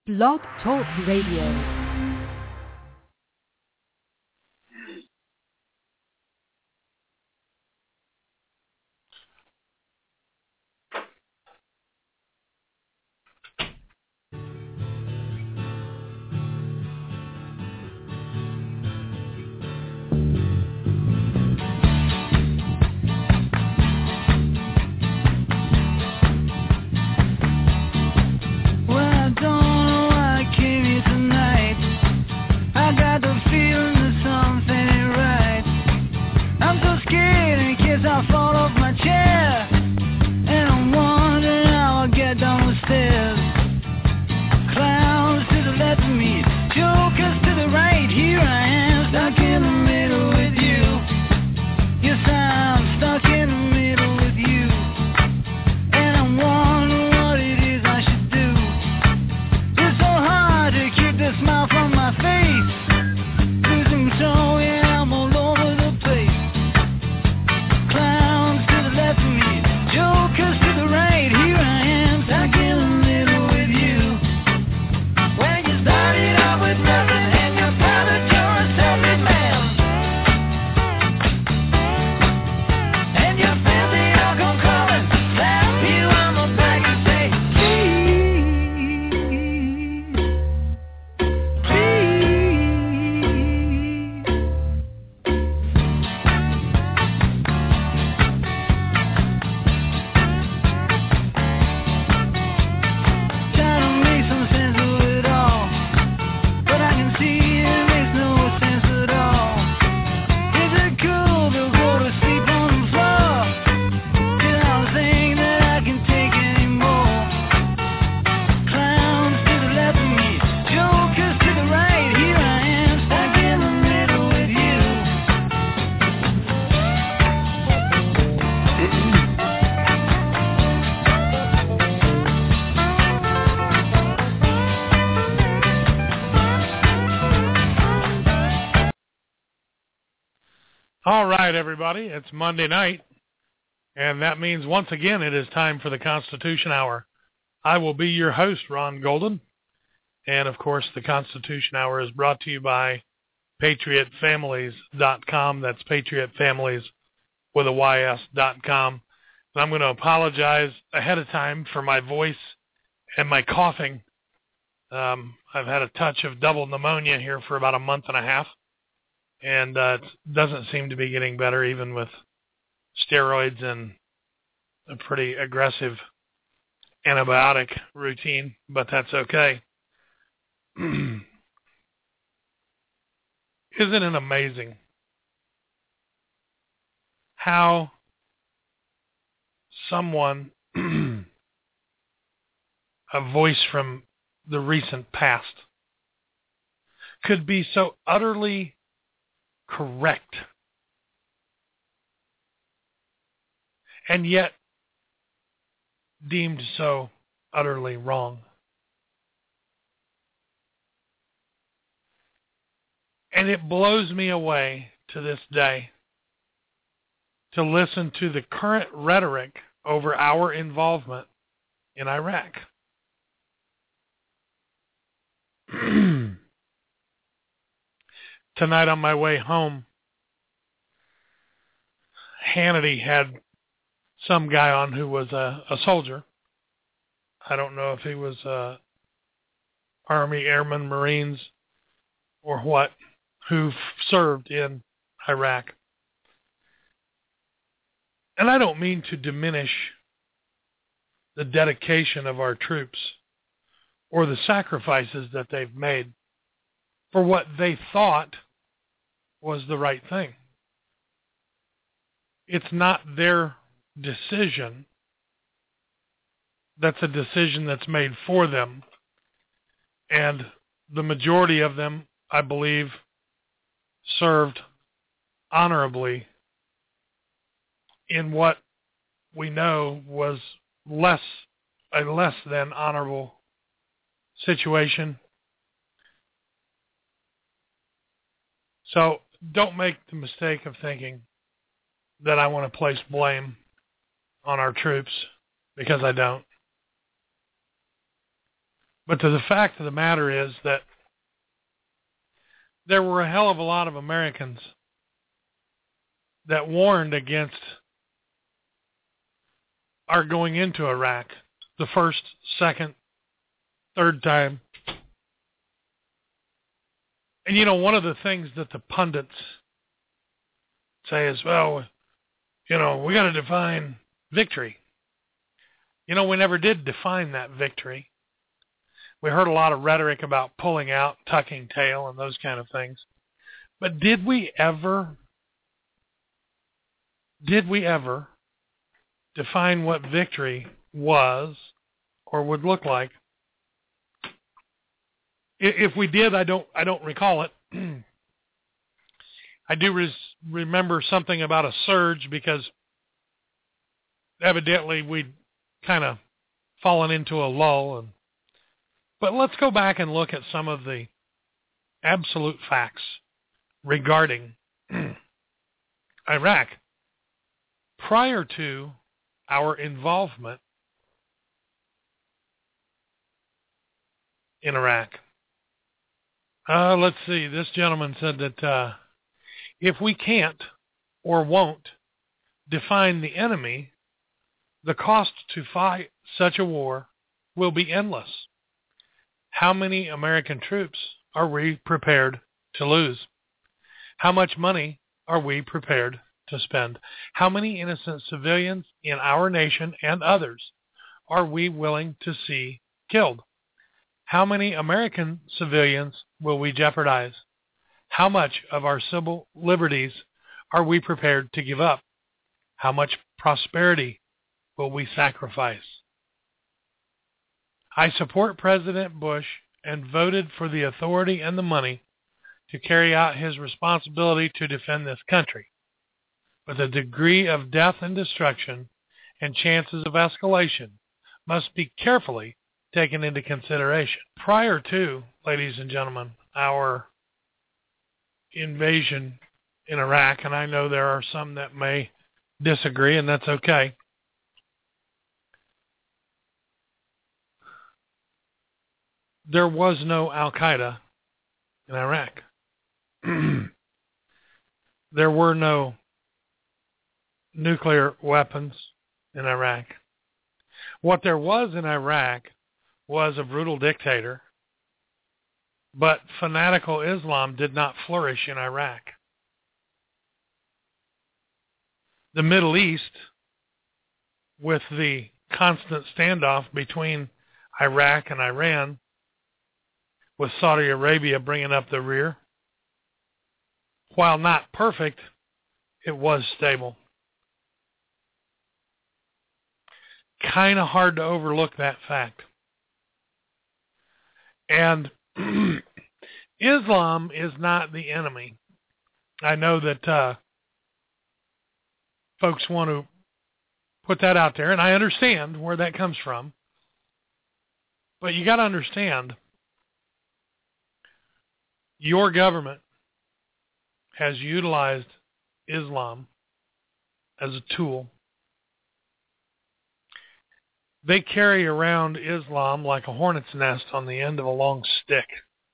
Blog Talk Radio. All right, everybody, it's Monday night, and that means once again it is time for the Constitution Hour. I will be your host, Ron Golden, and of course the Constitution Hour is brought to you by PatriotFamilies.com. That's PatriotFamilies with a YS.com. And I'm going to apologize ahead of time for my voice and my coughing. I've had a touch of double pneumonia here for about a month and a half. And it doesn't seem to be getting better, even with steroids and a pretty aggressive antibiotic routine, but that's okay. Isn't it amazing how someone, a voice from the recent past, could be so utterly correct, and yet deemed so utterly wrong? And it blows me away to this day to listen to the current rhetoric over our involvement in Iraq. Tonight on my way home, Hannity had some guy on who was a soldier. I don't know if he was Army, Airmen, Marines, or what, who served in Iraq. And I don't mean to diminish the dedication of our troops or the sacrifices that they've made for what they thought was the right thing. It's not their decision. That's a decision that's made for them. And the majority of them, I believe, served honorably in what we know was a less than honorable situation. So don't make the mistake of thinking that I want to place blame on our troops, because I don't. But the fact of the matter is that there were a hell of a lot of Americans that warned against our going into Iraq the first, second, third time. And, you know, one of the things that the pundits say is, well, you know, we got to define victory. You know, we never did define that victory. We heard a lot of rhetoric about pulling out, tucking tail, and those kind of things. But did we ever define what victory was or would look like? If we did, I don't recall it. I do remember something about a surge because evidently we'd kind of fallen into a lull. But let's go back and look at some of the absolute facts regarding Iraq prior to our involvement in Iraq. Let's see. This gentleman said that if we can't or won't define the enemy, the cost to fight such a war will be endless. How many American troops are we prepared to lose? How much money are we prepared to spend? How many innocent civilians in our nation and others are we willing to see killed? How many American civilians will we jeopardize? How much of our civil liberties are we prepared to give up? How much prosperity will we sacrifice? I support President Bush and voted for the authority and the money to carry out his responsibility to defend this country. But the degree of death and destruction and chances of escalation must be carefully taken into consideration. Prior to, ladies and gentlemen, our invasion in Iraq, and I know there are some that may disagree, and that's okay. There was no Al-Qaeda in Iraq. There were no nuclear weapons in Iraq. What there was in Iraq was a brutal dictator, but fanatical Islam did not flourish in Iraq. The Middle East, with the constant standoff between Iraq and Iran, with Saudi Arabia bringing up the rear, while not perfect, it was stable. Kind of hard to overlook that fact. And Islam is not the enemy. I know that folks want to put that out there, and I understand where that comes from. But you got to understand, your government has utilized Islam as a tool. They carry around Islam like a hornet's nest on the end of a long stick.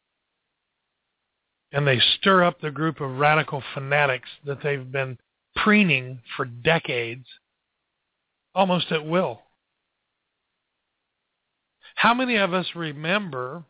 And they stir up the group of radical fanatics that they've been preening for decades, almost at will. How many of us remember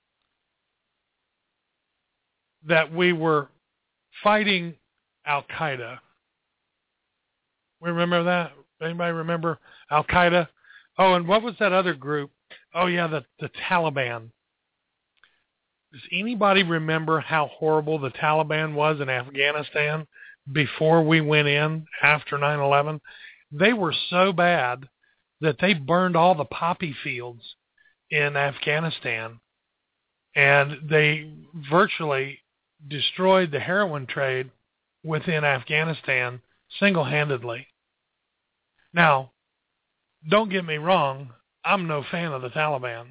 that we were fighting Al-Qaeda? We remember that? Anybody remember Al-Qaeda? Oh, and what was that other group? Oh, yeah, the Taliban. Does anybody remember how horrible the Taliban was in Afghanistan before we went in after 9/11? They were so bad that they burned all the poppy fields in Afghanistan, and they virtually destroyed the heroin trade within Afghanistan single-handedly. Now, don't get me wrong, I'm no fan of the Taliban.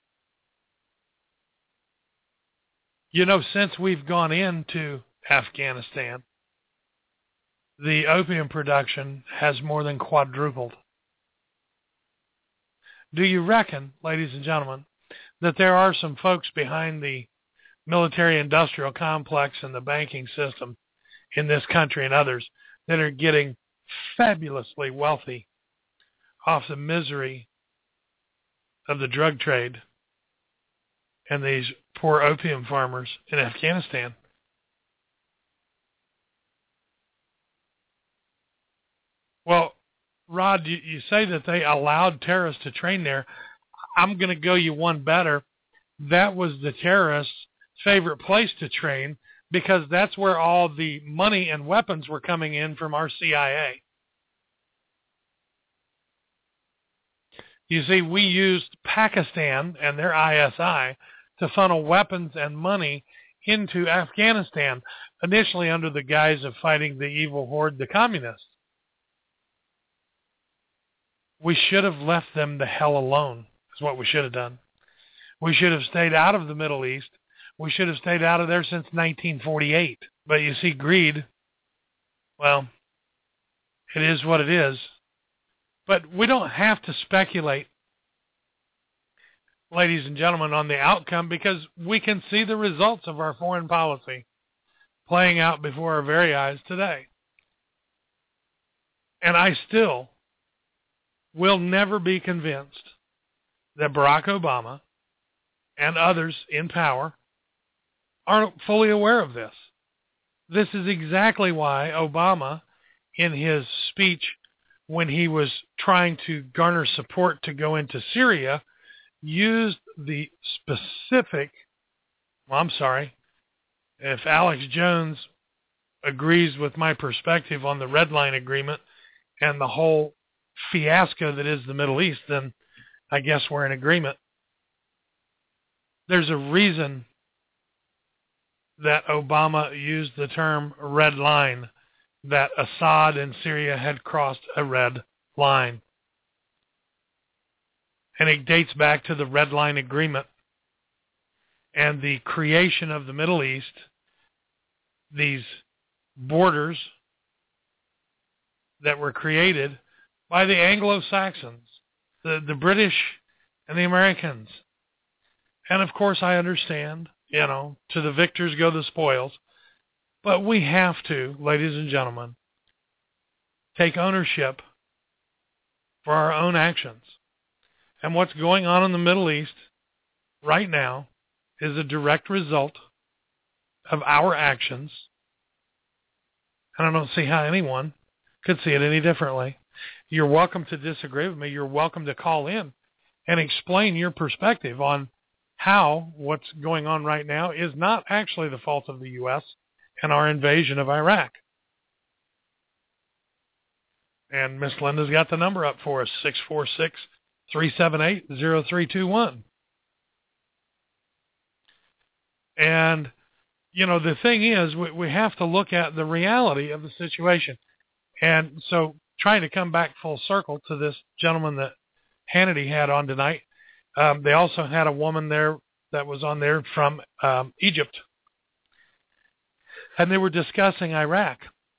You know, since we've gone into Afghanistan, the opium production has more than quadrupled. Do you reckon, ladies and gentlemen, that there are some folks behind the military-industrial complex and the banking system in this country and others that are getting fabulously wealthy off the misery of the drug trade and these poor opium farmers in Afghanistan. Well, Rod, you say that they allowed terrorists to train there. I'm going to go you one better. That was the terrorists' favorite place to train because that's where all the money and weapons were coming in from our CIA. You see, we used Pakistan and their ISI to funnel weapons and money into Afghanistan, initially under the guise of fighting the evil horde, the communists. We should have left them the hell alone, is what we should have done. We should have stayed out of the Middle East. We should have stayed out of there since 1948. But you see, greed, well, it is what it is. But we don't have to speculate, ladies and gentlemen, on the outcome because we can see the results of our foreign policy playing out before our very eyes today. And I still will never be convinced that Barack Obama and others in power aren't fully aware of this. This is exactly why Obama, in his speech when he was trying to garner support to go into Syria, used the specific, if Alex Jones agrees with my perspective on the Red Line Agreement and the whole fiasco that is the Middle East, then I guess we're in agreement. There's a reason that Obama used the term red line, that Assad in Syria had crossed a red line. And it dates back to the Red Line Agreement and the creation of the Middle East, these borders that were created by the Anglo-Saxons, the British and the Americans. And of course I understand, to the victors go the spoils. But we have to, ladies and gentlemen, take ownership for our own actions. And what's going on in the Middle East right now is a direct result of our actions. And I don't see how anyone could see it any differently. You're welcome to disagree with me. You're welcome to call in and explain your perspective on how what's going on right now is not actually the fault of the U.S. and our invasion of Iraq. And Miss Linda's got the number up for us, 646-378-0321. And, the thing is, we have to look at the reality of the situation. And so trying to come back full circle to this gentleman that Hannity had on tonight, they also had a woman there that was on there from Egypt. And they were discussing Iraq.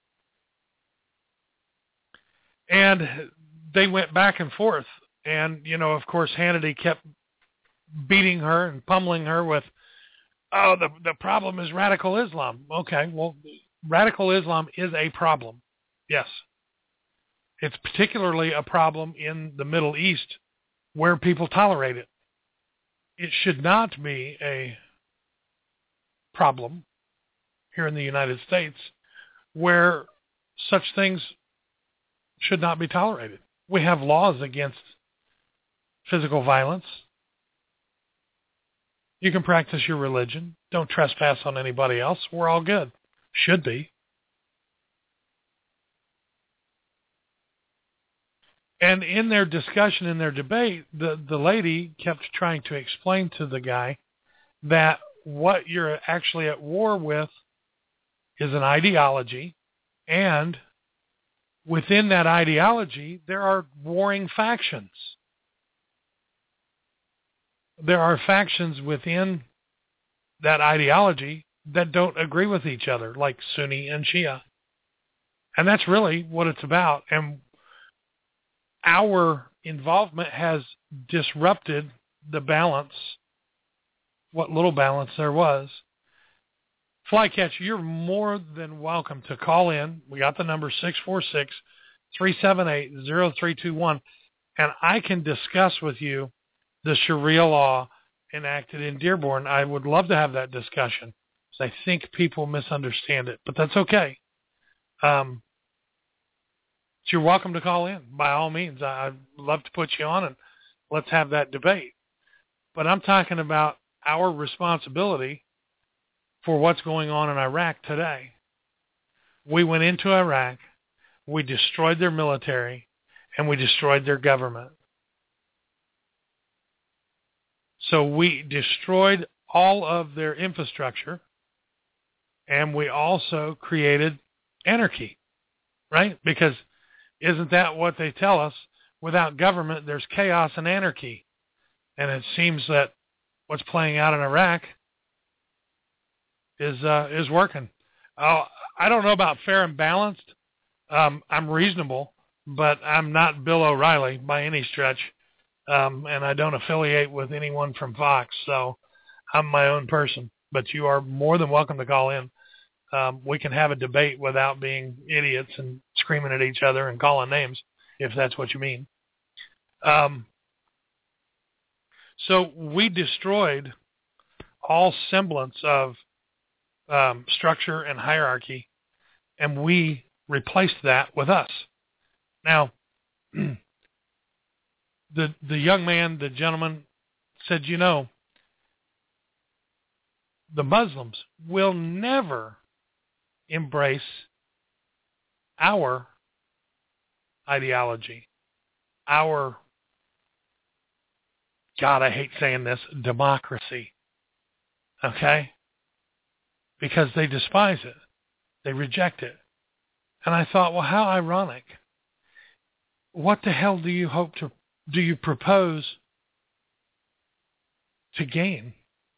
And they went back and forth. And, of course, Hannity kept beating her and pummeling her with, the problem is radical Islam. Okay, well, radical Islam is a problem. Yes. It's particularly a problem in the Middle East where people tolerate it. It should not be a problem here in the United States where such things should not be tolerated. We have laws against physical violence. You can practice your religion. Don't trespass on anybody else. We're all good. Should be. And in their discussion, in their debate, the lady kept trying to explain to the guy that what you're actually at war with is an ideology, and within that ideology, there are warring factions. There are factions within that ideology that don't agree with each other, like Sunni and Shia. And that's really what it's about. And our involvement has disrupted the balance what little balance there was. Flycatcher, you're more than welcome to call in. We got the number 646-378-0321, and I can discuss with you the Sharia law enacted in Dearborn. I would love to have that discussion because I think people misunderstand it, but that's okay. So you're welcome to call in. By all means, I'd love to put you on and let's have that debate. But I'm talking about our responsibility for what's going on in Iraq today. We went into Iraq, we destroyed their military, and we destroyed their government. So we destroyed all of their infrastructure, and we also created anarchy, right? Because isn't that what they tell us? Without government, there's chaos and anarchy. And it seems that what's playing out in Iraq is working. I don't know about fair and balanced. I'm reasonable, but I'm not Bill O'Reilly by any stretch. And I don't affiliate with anyone from Fox, so I'm my own person. But you are more than welcome to call in. We can have a debate without being idiots and screaming at each other and calling names, if that's what you mean. So we destroyed all semblance of structure and hierarchy, and we replaced that with us. Now, the young man, the gentleman, said, the Muslims will never embrace our ideology, our, God, I hate saying this, democracy, okay? Because they despise it. They reject it. And I thought, well, how ironic. What the hell do you propose to gain?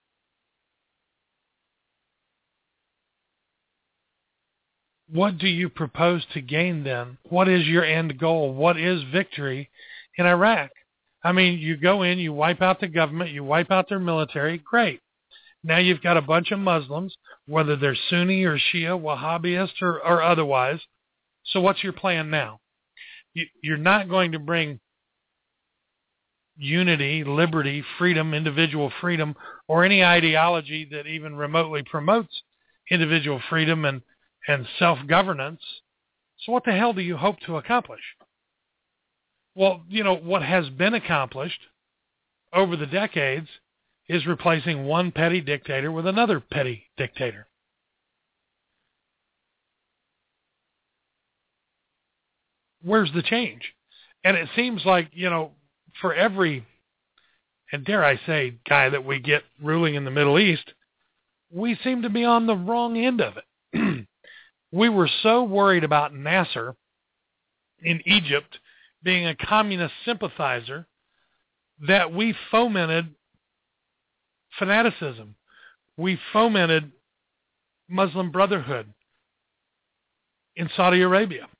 What do you propose to gain then? What is your end goal? What is victory in Iraq? I mean, you go in, you wipe out the government, you wipe out their military, great. Now you've got a bunch of Muslims, whether they're Sunni or Shia, Wahhabist or otherwise. So what's your plan now? You're not going to bring unity, liberty, freedom, individual freedom, or any ideology that even remotely promotes individual freedom and self-governance. So what the hell do you hope to accomplish? Well, what has been accomplished over the decades is replacing one petty dictator with another petty dictator. Where's the change? And it seems like, for every, and dare I say, guy that we get ruling in the Middle East, we seem to be on the wrong end of it. We were so worried about Nasser in Egypt being a communist sympathizer that we fomented fanaticism. We fomented Muslim Brotherhood in Saudi Arabia.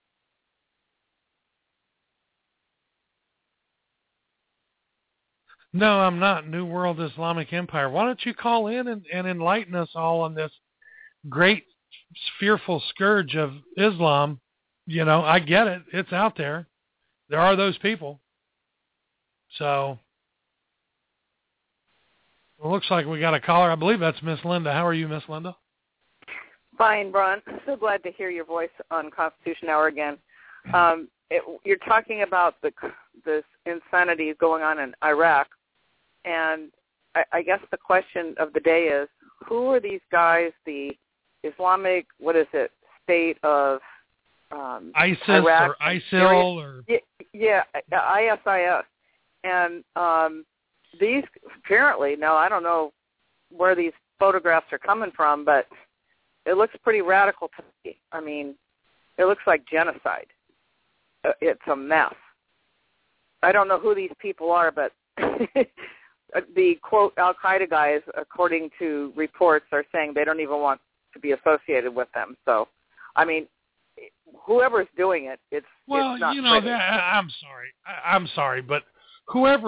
No, I'm not. New World Islamic Empire. Why don't you call in and enlighten us all on this great fearful scourge of Islam? I get it. It's out there. There are those people. So it looks like we got a caller. I believe that's Miss Linda. How are you, Miss Linda? Fine, Bron. So glad to hear your voice on Constitution Hour again. You're talking about this insanity going on in Iraq, and I guess the question of the day is, who are these guys, the Islamic, State of ISIS Iraq, or ISIL or... Yeah, ISIS. And these, apparently, now I don't know where these photographs are coming from, but it looks pretty radical to me. I mean, it looks like genocide. It's a mess. I don't know who these people are, but the, quote, Al-Qaeda guys, according to reports, are saying they don't even want to be associated with them. So, I mean, whoever's doing it, it's not pretty. I'm sorry, but whoever's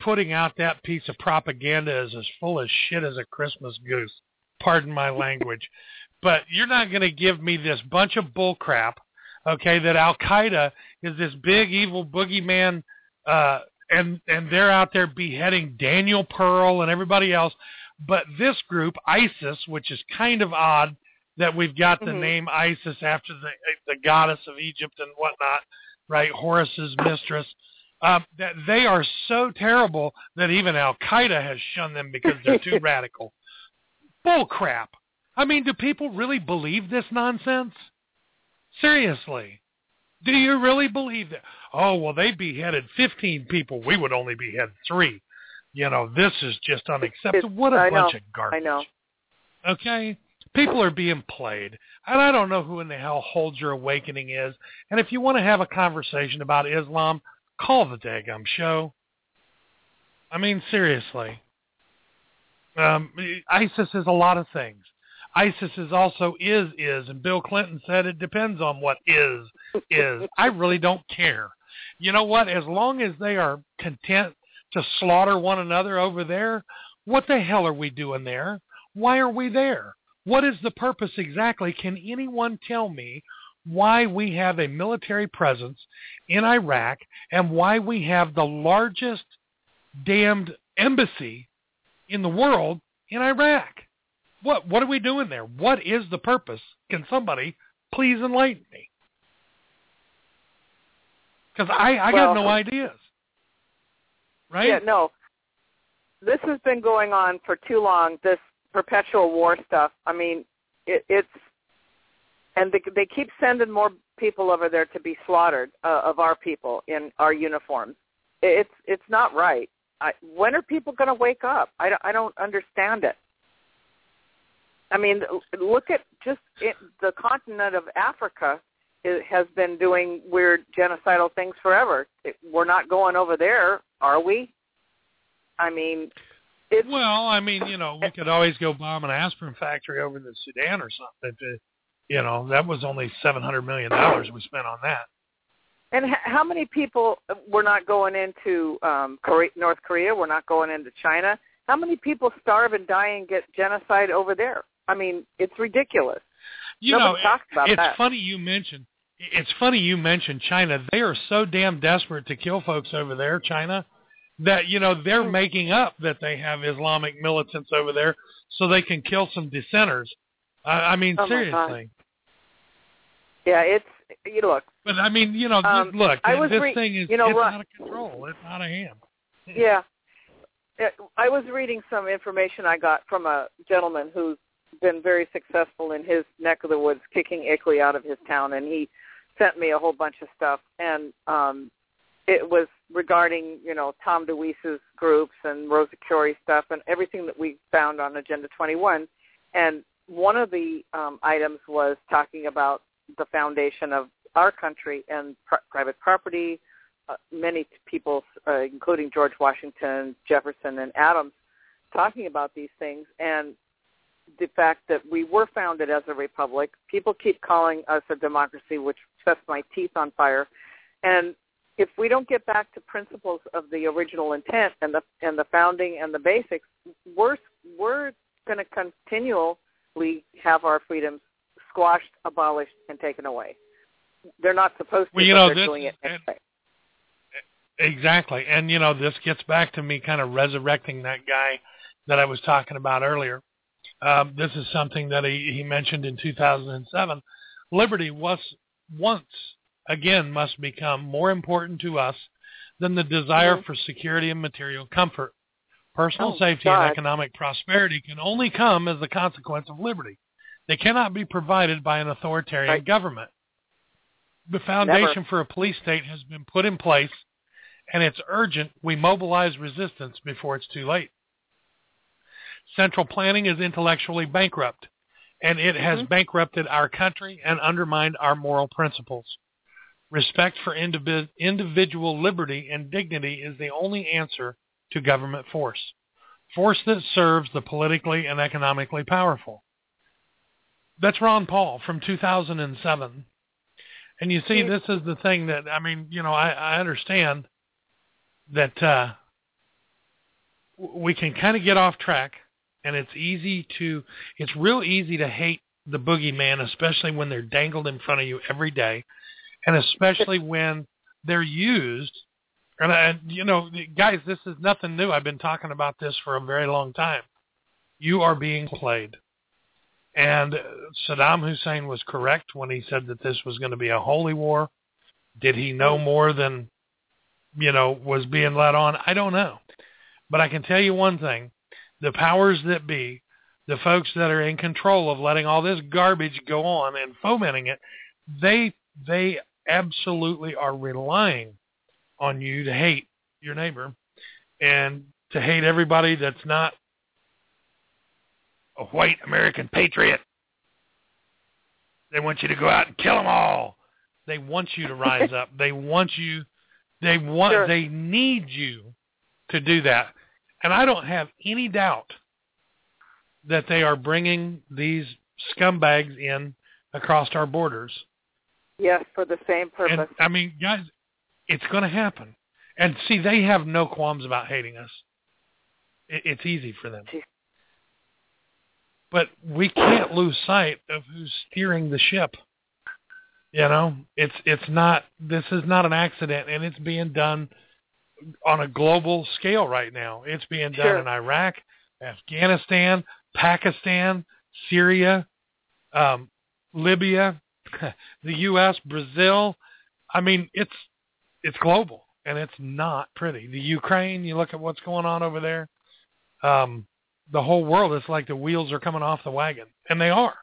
putting out that piece of propaganda is as full of shit as a Christmas goose. Pardon my language. But you're not going to give me this bunch of bull crap, okay, that Al-Qaeda is this big evil boogeyman, and they're out there beheading Daniel Pearl and everybody else. But this group, ISIS, which is kind of odd that we've got the name ISIS after the goddess of Egypt and whatnot, right, Horus's mistress, that they are so terrible that even Al-Qaeda has shunned them because they're too radical. Bull crap. I mean, do people really believe this nonsense? Seriously. Do you really believe that? Oh, well, they beheaded 15 people. We would only behead 3. You know, this is just unacceptable. What a bunch of garbage. I know. Okay? People are being played. And I don't know who in the hell Hold Your Awakening is. And if you want to have a conversation about Islam, call the daggum show. I mean, seriously. ISIS is a lot of things. ISIS is also is, and Bill Clinton said it depends on what is. I really don't care. You know what? As long as they are content to slaughter one another over there, what the hell are we doing there? Why are we there? What is the purpose exactly? Can anyone tell me why we have a military presence in Iraq and why we have the largest damned embassy in the world in Iraq? What are we doing there? What is the purpose? Can somebody please enlighten me? Because I got no ideas. Right? Yeah, no. This has been going on for too long, this perpetual war stuff. I mean, it's... And they keep sending more people over there to be slaughtered of our people in our uniforms. It's not right. When are people going to wake up? I don't understand it. I mean, look at just the continent of Africa. It has been doing weird genocidal things forever. We're not going over there, are we? I mean, well, I mean, you know, we could always go bomb an aspirin factory over in the Sudan or something. You know, that was only $700 million we spent on that. And how many people were not going into North Korea? We're not going into China. How many people starve and die and get genocide over there? I mean, it's ridiculous. Nobody talks about that. It's funny you mentioned China. They are so damn desperate to kill folks over there, China, that, you know, they're making up that they have Islamic militants over there so they can kill some dissenters. I mean, seriously. Yeah, look. But, I mean, you know, look, this thing is out of control. It's out of hand. Yeah. I was reading some information I got from a gentleman who's been very successful in his neck of the woods, kicking ICLEI out of his town, and he sent me a whole bunch of stuff. And it was regarding, you know, Tom DeWeese's groups and Rosa Koire stuff and everything that we found on Agenda 21. And one of the items was talking about the foundation of our country and private property. Many people, including George Washington, Jefferson, and Adams, talking about these things. And the fact that we were founded as a republic. People keep calling us a democracy, which sets my teeth on fire. And if we don't get back to principles of the original intent and the founding and the basics, we're going to continually have our freedoms squashed, abolished, and taken away. They're not supposed to, but they're doing it anyway. Exactly. And, you know, this gets back to me kind of resurrecting that guy that I was talking about earlier. This is something that he mentioned in 2007. Liberty once again must become more important to us than the desire for security and material comfort. Personal safety and economic prosperity can only come as a consequence of liberty. They cannot be provided by an authoritarian government. The foundation for a police state has been put in place, and it's urgent we mobilize resistance before it's too late. Central planning is intellectually bankrupt, and it has bankrupted our country and undermined our moral principles. Respect for individual liberty and dignity is the only answer to government force that serves the politically and economically powerful. That's Ron Paul from 2007. And you see, this is the thing that, I mean, you know, I understand that we can kind of get off track, and it's real easy to hate the boogeyman, especially when they're dangled in front of you every day, and especially when they're used. And guys, this is nothing new. I've been talking about this for a very long time. You are being played. And Saddam Hussein was correct when he said that this was going to be a holy war. Did he know more than, was being let on? I don't know. But I can tell you one thing. The powers that be, the folks that are in control of letting all this garbage go on and fomenting it, they absolutely are relying on you to hate your neighbor and to hate everybody that's not a white American patriot. They want you to go out and kill them all. They want you to rise up. They need you to do that. And I don't have any doubt that they are bringing these scumbags in across our borders. Yes, for the same purpose. And, guys, it's going to happen. And see, they have no qualms about hating us. It's easy for them. But we can't lose sight of who's steering the ship. This is not an accident, and it's being done on a global scale right now. It's being done in Iraq, Afghanistan, Pakistan, Syria, Libya, the U.S., Brazil. It's global, and it's not pretty. The Ukraine, you look at what's going on over there. The whole world, it's like the wheels are coming off the wagon, and they are.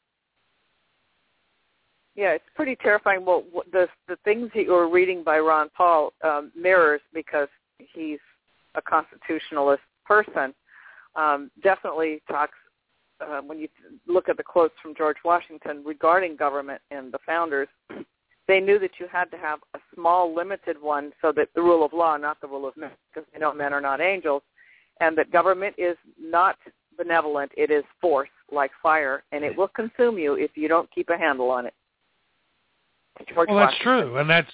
Yeah, it's pretty terrifying. Well, the things that you were reading by Ron Paul mirrors, because he's a constitutionalist person, definitely talks, when you look at the quotes from George Washington regarding government and the founders, they knew that you had to have a small, limited one so that the rule of law, not the rule of men, because they know men are not angels, and that government is not benevolent. It is force, like fire, and it will consume you if you don't keep a handle on it. That's true, and that's,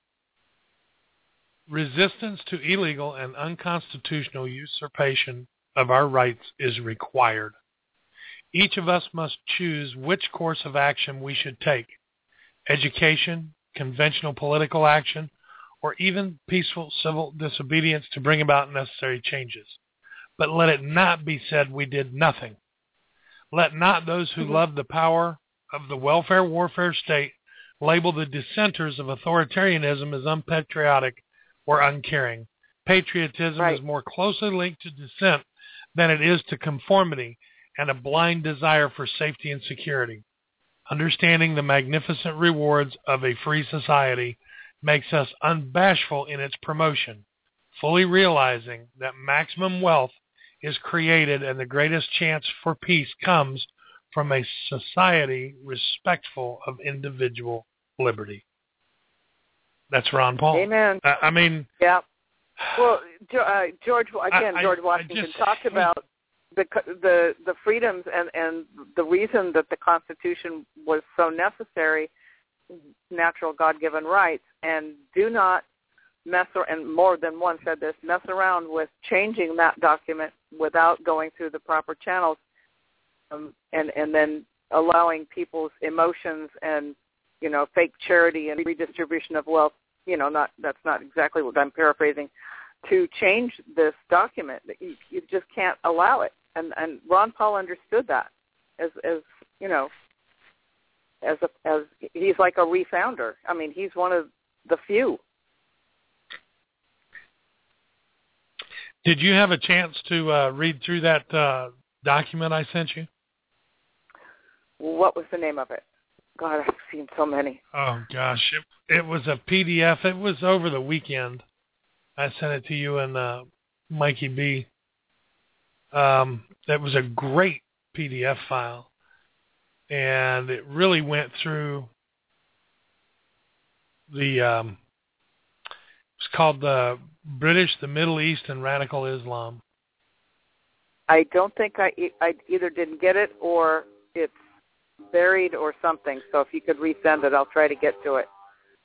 resistance to illegal and unconstitutional usurpation of our rights is required. Each of us must choose which course of action we should take: education, conventional political action, or even peaceful civil disobedience to bring about necessary changes. But let it not be said we did nothing. Let not those who love the power of the welfare warfare state label the dissenters of authoritarianism as unpatriotic or uncaring. Patriotism is more closely linked to dissent than it is to conformity and a blind desire for safety and security. Understanding the magnificent rewards of a free society makes us unbashful in its promotion, fully realizing that maximum wealth is created and the greatest chance for peace comes from a society respectful of individual liberty. That's Ron Paul. Amen. Yeah. Well, George Washington talked about the freedoms and the reason that the Constitution was so necessary, natural God-given rights, and do not and more than one said this, mess around with changing that document without going through the proper channels, and then allowing people's emotions and, fake charity and redistribution of wealth, that's not exactly what I'm paraphrasing, to change this document. You just can't allow it. And Ron Paul understood that as he's like a refounder. He's one of the few. Did you have a chance to read through that document I sent you? What was the name of it? God, I've seen so many. Oh, gosh. It was a PDF. It was over the weekend. I sent it to you and Mikey B. That was a great PDF file. And it really went through it's called the British, the Middle East, and Radical Islam. I don't think I either didn't get it or it's buried or something. So if you could resend it, I'll try to get to it.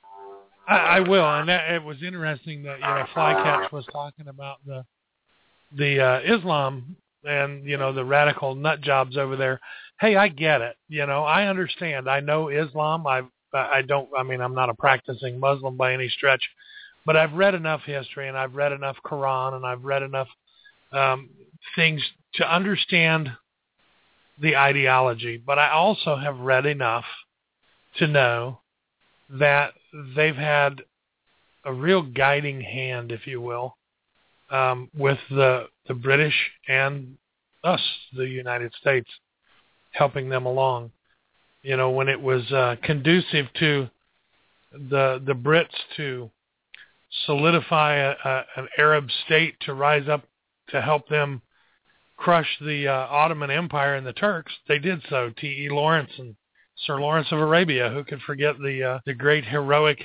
I will. And it was interesting that Flycatch was talking about Islam and, the radical nut jobs over there, hey, I get it. I understand. I know Islam. I'm not a practicing Muslim by any stretch, but I've read enough history and I've read enough Quran and I've read enough things to understand the ideology. But I also have read enough to know that they've had a real guiding hand, if you will, with the British and us, the United States, helping them along. When it was conducive to the Brits to solidify an Arab state to rise up to help them crush the Ottoman Empire and the Turks, they did so. T.E. Lawrence and Sir Lawrence of Arabia, who could forget the great heroic,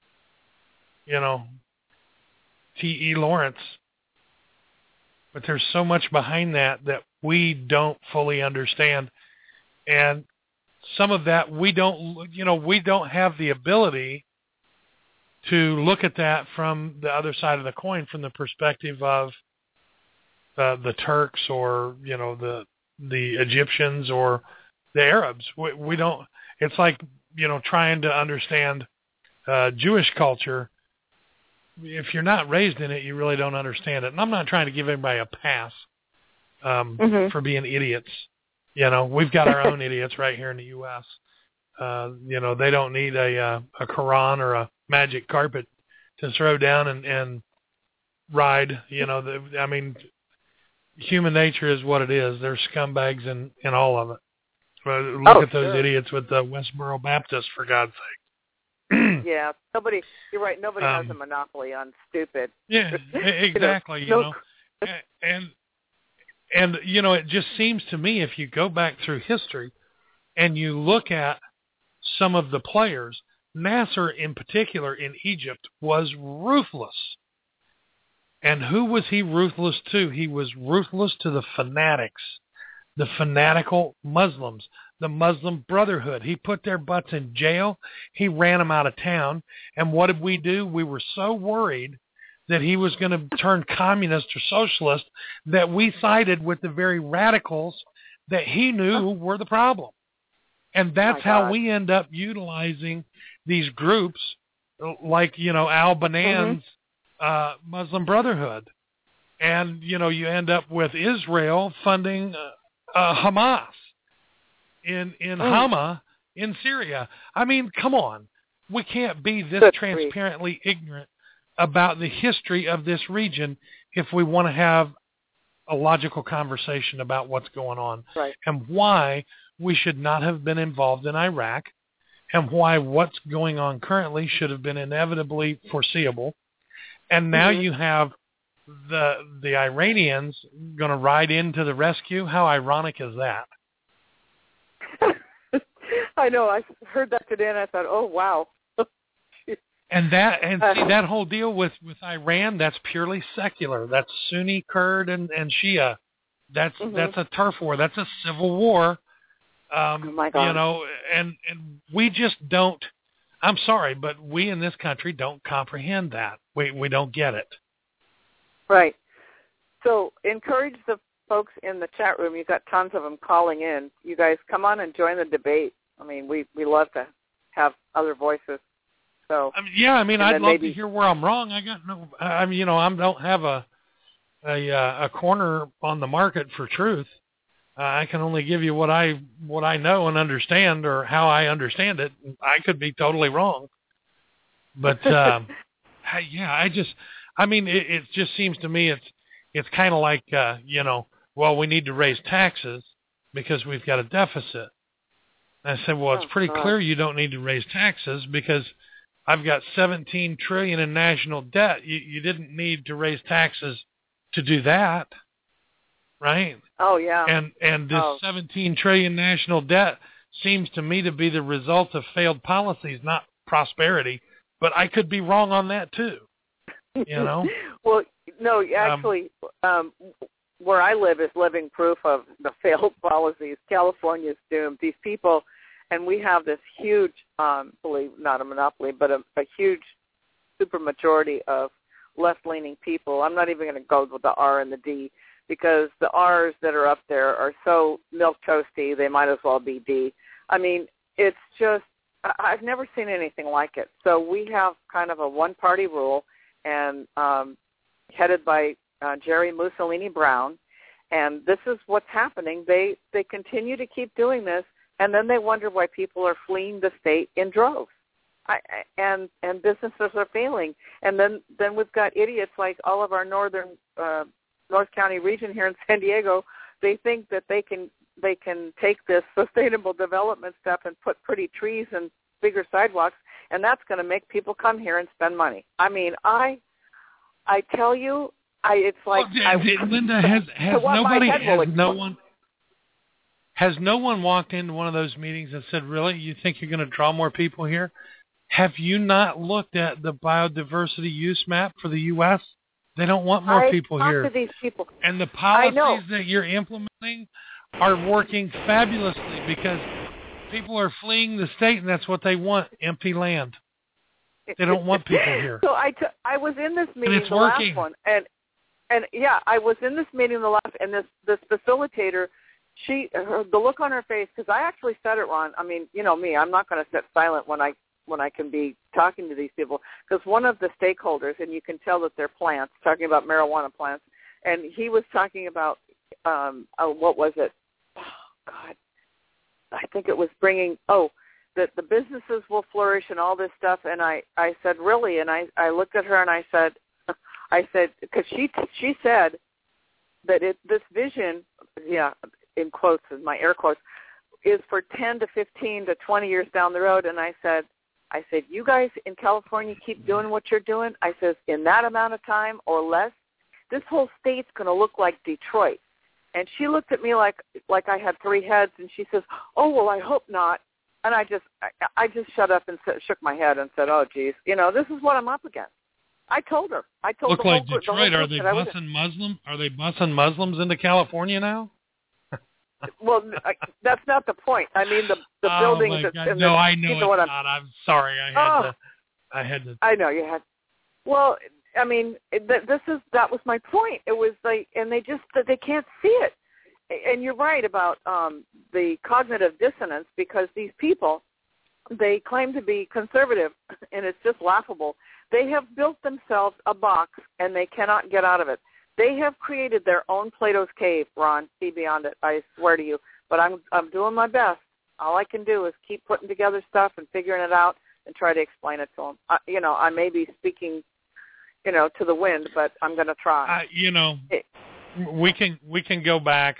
T.E. Lawrence. But there's so much behind that we don't fully understand. And some of that we don't have the ability to look at that from the other side of the coin, from the perspective of the Turks or, the Egyptians or the Arabs. We don't, it's like, trying to understand Jewish culture. If you're not raised in it, you really don't understand it. And I'm not trying to give everybody a pass for being idiots. We've got our own idiots right here in the U.S. They don't need a Quran or a magic carpet to throw down and ride. Human nature is what it is. There's scumbags in all of it. Look at those idiots with the Westboro Baptist, for God's sake. Yeah, you're right, nobody has a monopoly on stupid. Yeah, exactly, And it just seems to me, if you go back through history and you look at some of the players, Nasser in particular in Egypt was ruthless. And who was he ruthless to? He was ruthless to the fanatics, the fanatical Muslims, the Muslim Brotherhood. He put their butts in jail. He ran them out of town. And what did we do? We were so worried that he was going to turn communist or socialist that we sided with the very radicals that he knew were the problem. And that's how we end up utilizing these groups like, Al-Banan's Muslim Brotherhood. And, you end up with Israel funding Hamas in Hama in Syria. I mean, come on. We can't be this transparently ignorant about the history of this region if we want to have a logical conversation about what's going on and why we should not have been involved in Iraq and why what's going on currently should have been inevitably foreseeable. And now you have the Iranians going to ride into the rescue. How ironic is that? I know. I heard that today and I thought, oh, wow. And see that whole deal with Iran, that's purely secular. That's Sunni, Kurd, and Shia. That's a turf war. That's a civil war. Oh my God. And we just don't. I'm sorry, but we in this country don't comprehend that. We don't get it. Right. So encourage the folks in the chat room. You've got tons of them calling in. You guys come on and join the debate. I mean, we love to have other voices. So I'd love to hear where I'm wrong. I got no. I don't have a corner on the market for truth. I can only give you what I know and understand, or how I understand it. I could be totally wrong, but it just seems to me it's kind of like we need to raise taxes because we've got a deficit. And I said, well, it's pretty clear you don't need to raise taxes because I've got $17 trillion in national debt. You didn't need to raise taxes to do that, right? Oh yeah. And this $17 trillion national debt seems to me to be the result of failed policies, not prosperity. But I could be wrong on that too. Well, no, actually, where I live is living proof of the failed policies. California's doomed. These people, and we have this huge, not a monopoly, but a huge supermajority of left-leaning people. I'm not even going to go with the R and the D, because the R's that are up there are so milquetoasty, they might as well be D. I mean, it's just, I've never seen anything like it. So we have kind of a one-party rule, and headed by Jerry Mussolini Brown, and this is what's happening. They continue to keep doing this, and then they wonder why people are fleeing the state in droves. And businesses are failing. And then we've got idiots like all of our North County region here in San Diego. They think that they can take this sustainable development stuff and put pretty trees and bigger sidewalks, and that's going to make people come here and spend money. I mean, I tell you, it's like Linda, has no one walked into one of those meetings and said, "Really, you think you're going to draw more people here? Have you not looked at the biodiversity use map for the U.S.? They don't want more people here. To these people. And the policies that you're implementing are working fabulously because people are fleeing the state, and that's what they want, empty land. They don't want people here. So I was in this meeting, the working. Last one, and yeah, I was in this meeting the last, and this facilitator, the look on her face, because I actually said it, Ron. I mean, you know me, I'm not going to sit silent when I can be talking to these people, because one of the stakeholders, and you can tell that they're plants, talking about marijuana plants, and he was talking about, what was it? Oh, God. I think it was that the businesses will flourish and all this stuff, and I said, really? And I looked at her and I said, because she said that this vision, yeah, in quotes, in my air quotes, is for 10 to 15 to 20 years down the road. And I said, you guys in California keep doing what you're doing. I says, in that amount of time or less, this whole state's going to look like Detroit. And she looked at me like I had three heads, and she says, "Oh, well, I hope not." And I just shut up and shook my head and said, "Oh, geez, this is what I'm up against." I told her. Look like Detroit. Are they busing Muslim? Are they busing Muslims into California now? Well, that's not the point. I mean, the buildings. Oh my God. No, I know it's not. I'm sorry. I had to. I know you had. Well, I mean, that was my point. It was like, and they can't see it. And you're right about the cognitive dissonance, because these people, they claim to be conservative, and it's just laughable. They have built themselves a box, and they cannot get out of it. They have created their own Plato's cave, Ron. See beyond it, I swear to you. But I'm doing my best. All I can do is keep putting together stuff and figuring it out and try to explain it to them. I may be speaking, to the wind, but I'm going to try. We can go back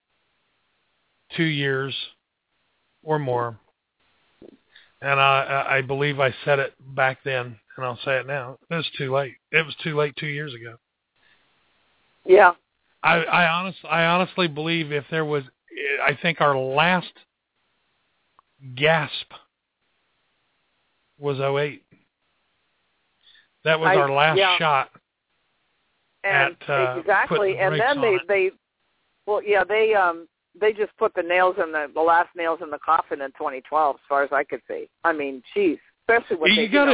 2 years or more, and I believe I said it back then, and I'll say it now. It was too late. It was too late 2 years ago. Yeah. I honestly believe if there was, I think our last gasp was 2008. That was our last shot. And exactly, and then they just put the nails in the last nails in the coffin in 2012, as far as I could see. I mean, geez, especially when you got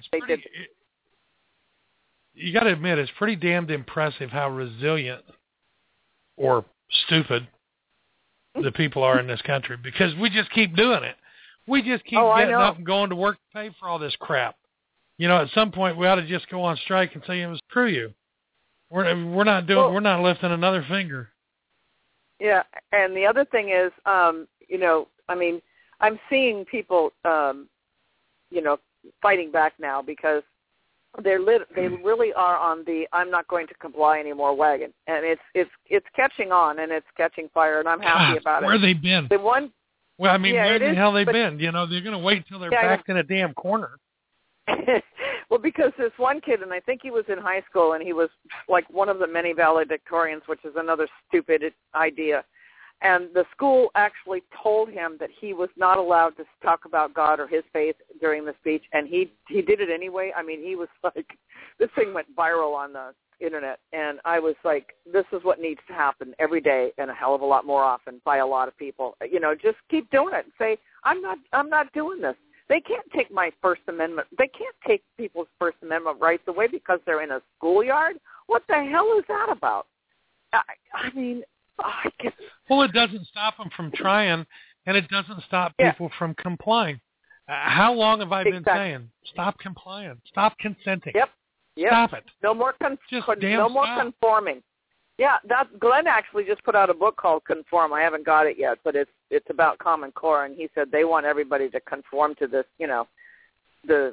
to admit, it's pretty damned impressive how resilient or stupid the people are in this country, because we just keep doing it. We just keep getting up and going to work to pay for all this crap. At some point we ought to just go on strike and say, screw you. We're not lifting another finger. Yeah, and the other thing is, I mean, I'm seeing people, fighting back now, because they really are on the "I'm not going to comply anymore" wagon, and it's catching on, and it's catching fire, and I'm happy about it. Where they been? Well, I mean, where the hell they been? They're going to wait until they're backed in a damn corner. Well, because this one kid, and I think he was in high school, and he was like one of the many valedictorians, which is another stupid idea. And the school actually told him that he was not allowed to talk about God or his faith during the speech, and he did it anyway. I mean, he was like, this thing went viral on the internet, and I was like, this is what needs to happen every day and a hell of a lot more often by a lot of people. Just keep doing it and say, I'm not doing this. They can't take my First Amendment. They can't take people's First Amendment rights away because they're in a schoolyard. What the hell is that about? I mean, I guess. Well, it doesn't stop them from trying, and it doesn't stop people from complying. How long have I been saying, stop complying, stop consenting? Yep. Stop it. No more conforming. Yeah, Glenn actually just put out a book called Conform. I haven't got it yet, but it's about Common Core, and he said they want everybody to conform to this, the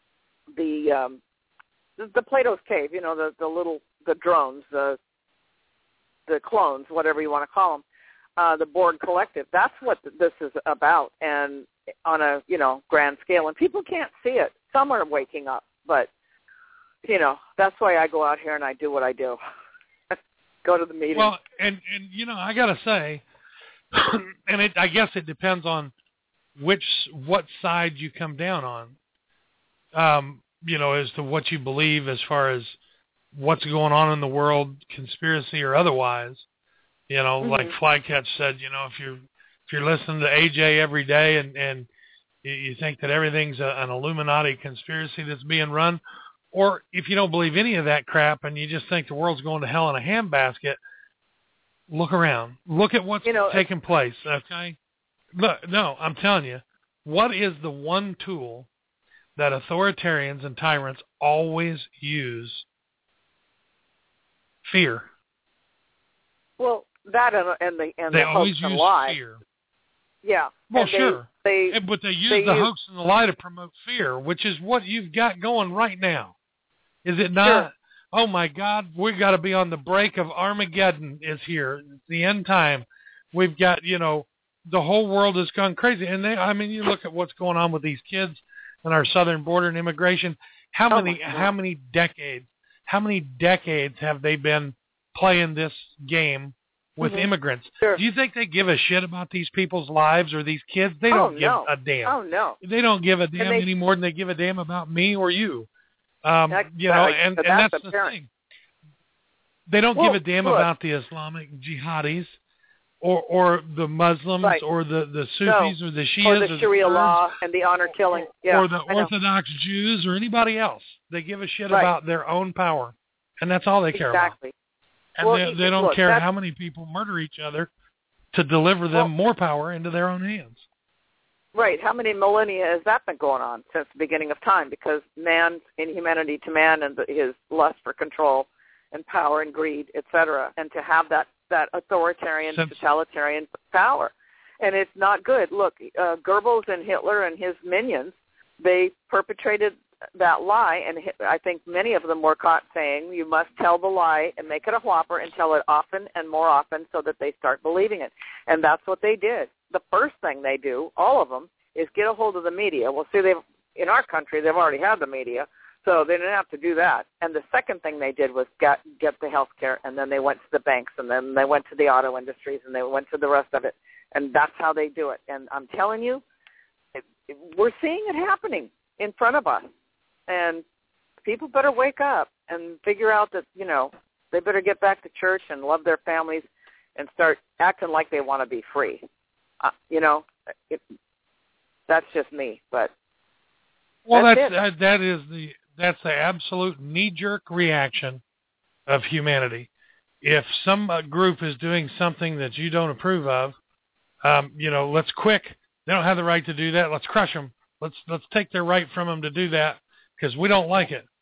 Plato's Cave, the drones, the clones, whatever you want to call them, the Borg Collective. That's what this is about, and on a grand scale, and people can't see it. Some are waking up, but that's why I go out here and I do what I do. Go to the meeting. Well, and I got to say, and I guess it depends on what side you come down on, as to what you believe as far as what's going on in the world, conspiracy or otherwise. Like Flycatch said, if you're listening to AJ every day and you think that everything's an Illuminati conspiracy that's being run, or if you don't believe any of that crap and you just think the world's going to hell in a handbasket, look around. Look at what's taking place, okay? Look, no, I'm telling you, what is the one tool that authoritarians and tyrants always use? Fear. Well, that and the they hoax always and use lie. Fear. Yeah. Well, and sure. But they use the hoax and the lie to promote fear, which is what you've got going right now. Is it not? Sure. Oh, my God, we've got to be on the brink of Armageddon is here. It's the end time. We've got, the whole world has gone crazy. And you look at what's going on with these kids and our southern border and immigration. How many decades have they been playing this game with immigrants? Sure. Do you think they give a shit about these people's lives or these kids? They don't give a damn. Oh, no. They don't give a damn any more than they give a damn about me or you. And that's the thing. They don't give a damn about the Islamic jihadis or the Muslims or the Sufis or the Shias or the Sharia law and the honor killing. Yeah, or the Orthodox Jews or anybody else. They give a shit about their own power, and that's all they care about. And they don't care how many people murder each other to deliver them more power into their own hands. Right. How many millennia has that been going on since the beginning of time? Because man's inhumanity to man and his lust for control and power and greed, etc., and to have that authoritarian, totalitarian power. And it's not good. Look, Goebbels and Hitler and his minions, they perpetrated that lie, and I think many of them were caught saying, you must tell the lie and make it a whopper and tell it often and more often so that they start believing it. And that's what they did. The first thing they do, all of them, is get a hold of the media. Well, see, in our country, they've already had the media, so they didn't have to do that. And the second thing they did was get the health care, and then they went to the banks, and then they went to the auto industries, and they went to the rest of it. And that's how they do it. And I'm telling you, we're seeing it happening in front of us. And people better wake up and figure out that, they better get back to church and love their families and start acting like they want to be free. That's just me, but that's the absolute knee-jerk reaction of humanity. If some group is doing something that you don't approve of, let's quick. They don't have the right to do that. Let's crush them. Let's take their right from them to do that because we don't like it.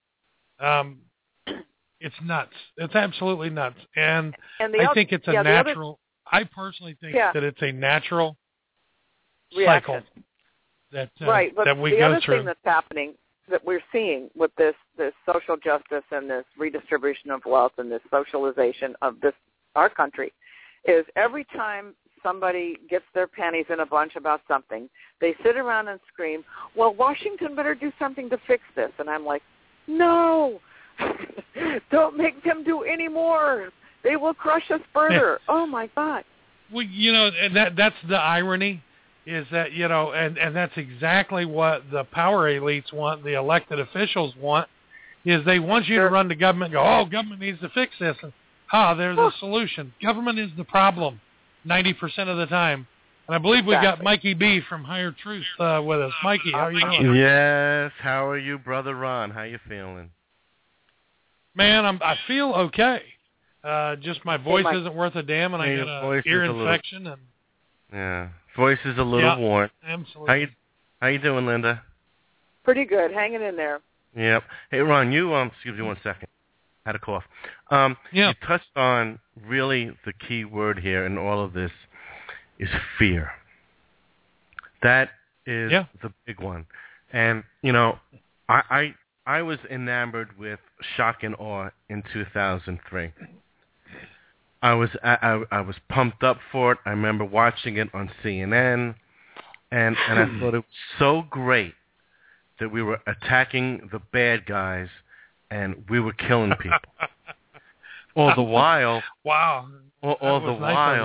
It's nuts. It's absolutely nuts. And I think it's a natural. I personally think that it's a natural cycle that we go through. But the other thing that's happening that we're seeing with this social justice and this redistribution of wealth and this socialization of our country is every time somebody gets their panties in a bunch about something, they sit around and scream, well, Washington better do something to fix this. And I'm like, no, don't make them do any more. They will crush us further. Oh, my God. Well, and that's the irony is that, and that's exactly what the power elites want, the elected officials want, is they want you to run the government and go, oh, government needs to fix this. And, there's a solution. Government is the problem 90% of the time. And I believe we got Mikey B from Higher Truth with us. Mikey, how are you doing? Yes. How are you, Brother Ron? How you feeling? Man, I feel okay. Just my voice isn't worth a damn, and I got an ear infection. Voice is a little worn. Absolutely. How you doing, Linda? Pretty good. Hanging in there. Yep. Hey, Ron, you excuse me 1 second. Had a cough. You touched on really the key word here in all of this is fear. That is the big one. And, I was enamored with Shock and Awe in 2003. I was pumped up for it. I remember watching it on CNN, and I thought it was so great that we were attacking the bad guys and we were killing people. All the while, all the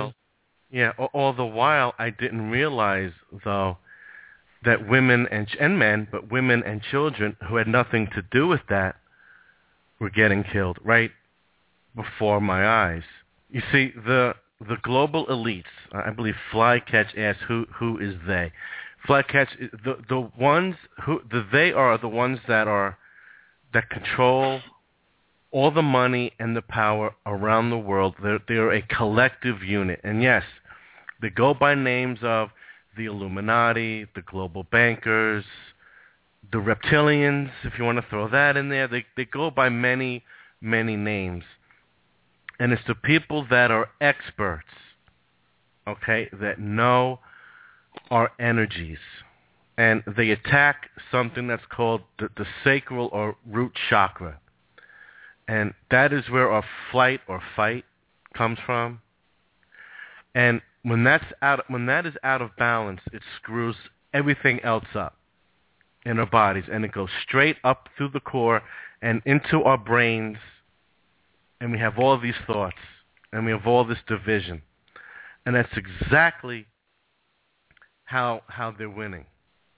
while, I didn't realize though that women and men, but women and children who had nothing to do with that were getting killed right before my eyes. You see, the global elites, I believe Flycatch asked who is they. Flycatch, the ones they are the ones that control all the money and the power around the world. They're a collective unit. And yes, they go by names of the Illuminati, the global bankers, the reptilians, if you want to throw that in there. They go by many, many names. And it's the people that are experts, okay, that know our energies. And they attack something that's called the sacral or root chakra. And that is where our flight or fight comes from. And when that is out of balance, it screws everything else up in our bodies. And it goes straight up through the core and into our brains. And we have all these thoughts. And we have all this division. And that's exactly how they're winning.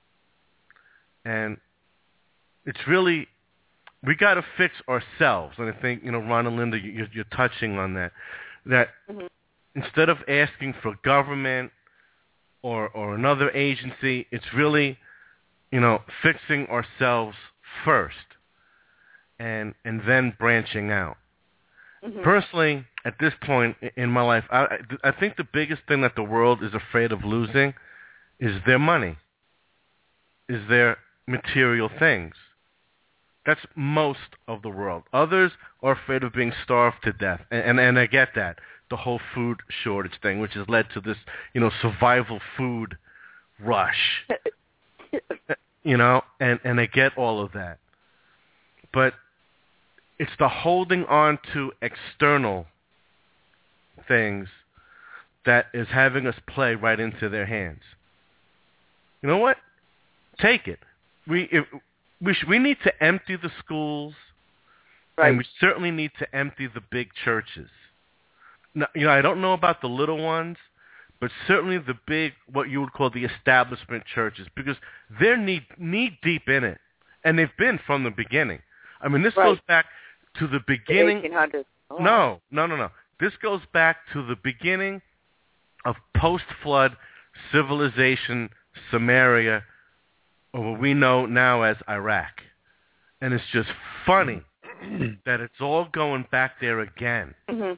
And it's really, we got to fix ourselves. And I think, Ron and Linda, you're touching on that. That instead of asking for government or another agency, it's really, fixing ourselves first and then branching out. Mm-hmm. Personally, at this point in my life, I think the biggest thing that the world is afraid of losing is their money, is their material things. That's most of the world. Others are afraid of being starved to death, and I get that. The whole food shortage thing, which has led to this, survival food rush, and I get all of that. But it's the holding on to external things that is having us play right into their hands. You know what? Take it. We need to empty the schools, right. And we certainly need to empty the big churches. Now, I don't know about the little ones, but certainly the big, what you would call the establishment churches, because they're knee deep in it, and they've been from the beginning. I mean, this goes back to the beginning. The 1800s. Oh. No. This goes back to the beginning of post-flood civilization, Samaria, or what we know now as Iraq. And it's just funny that it's all going back there again. Mm-hmm.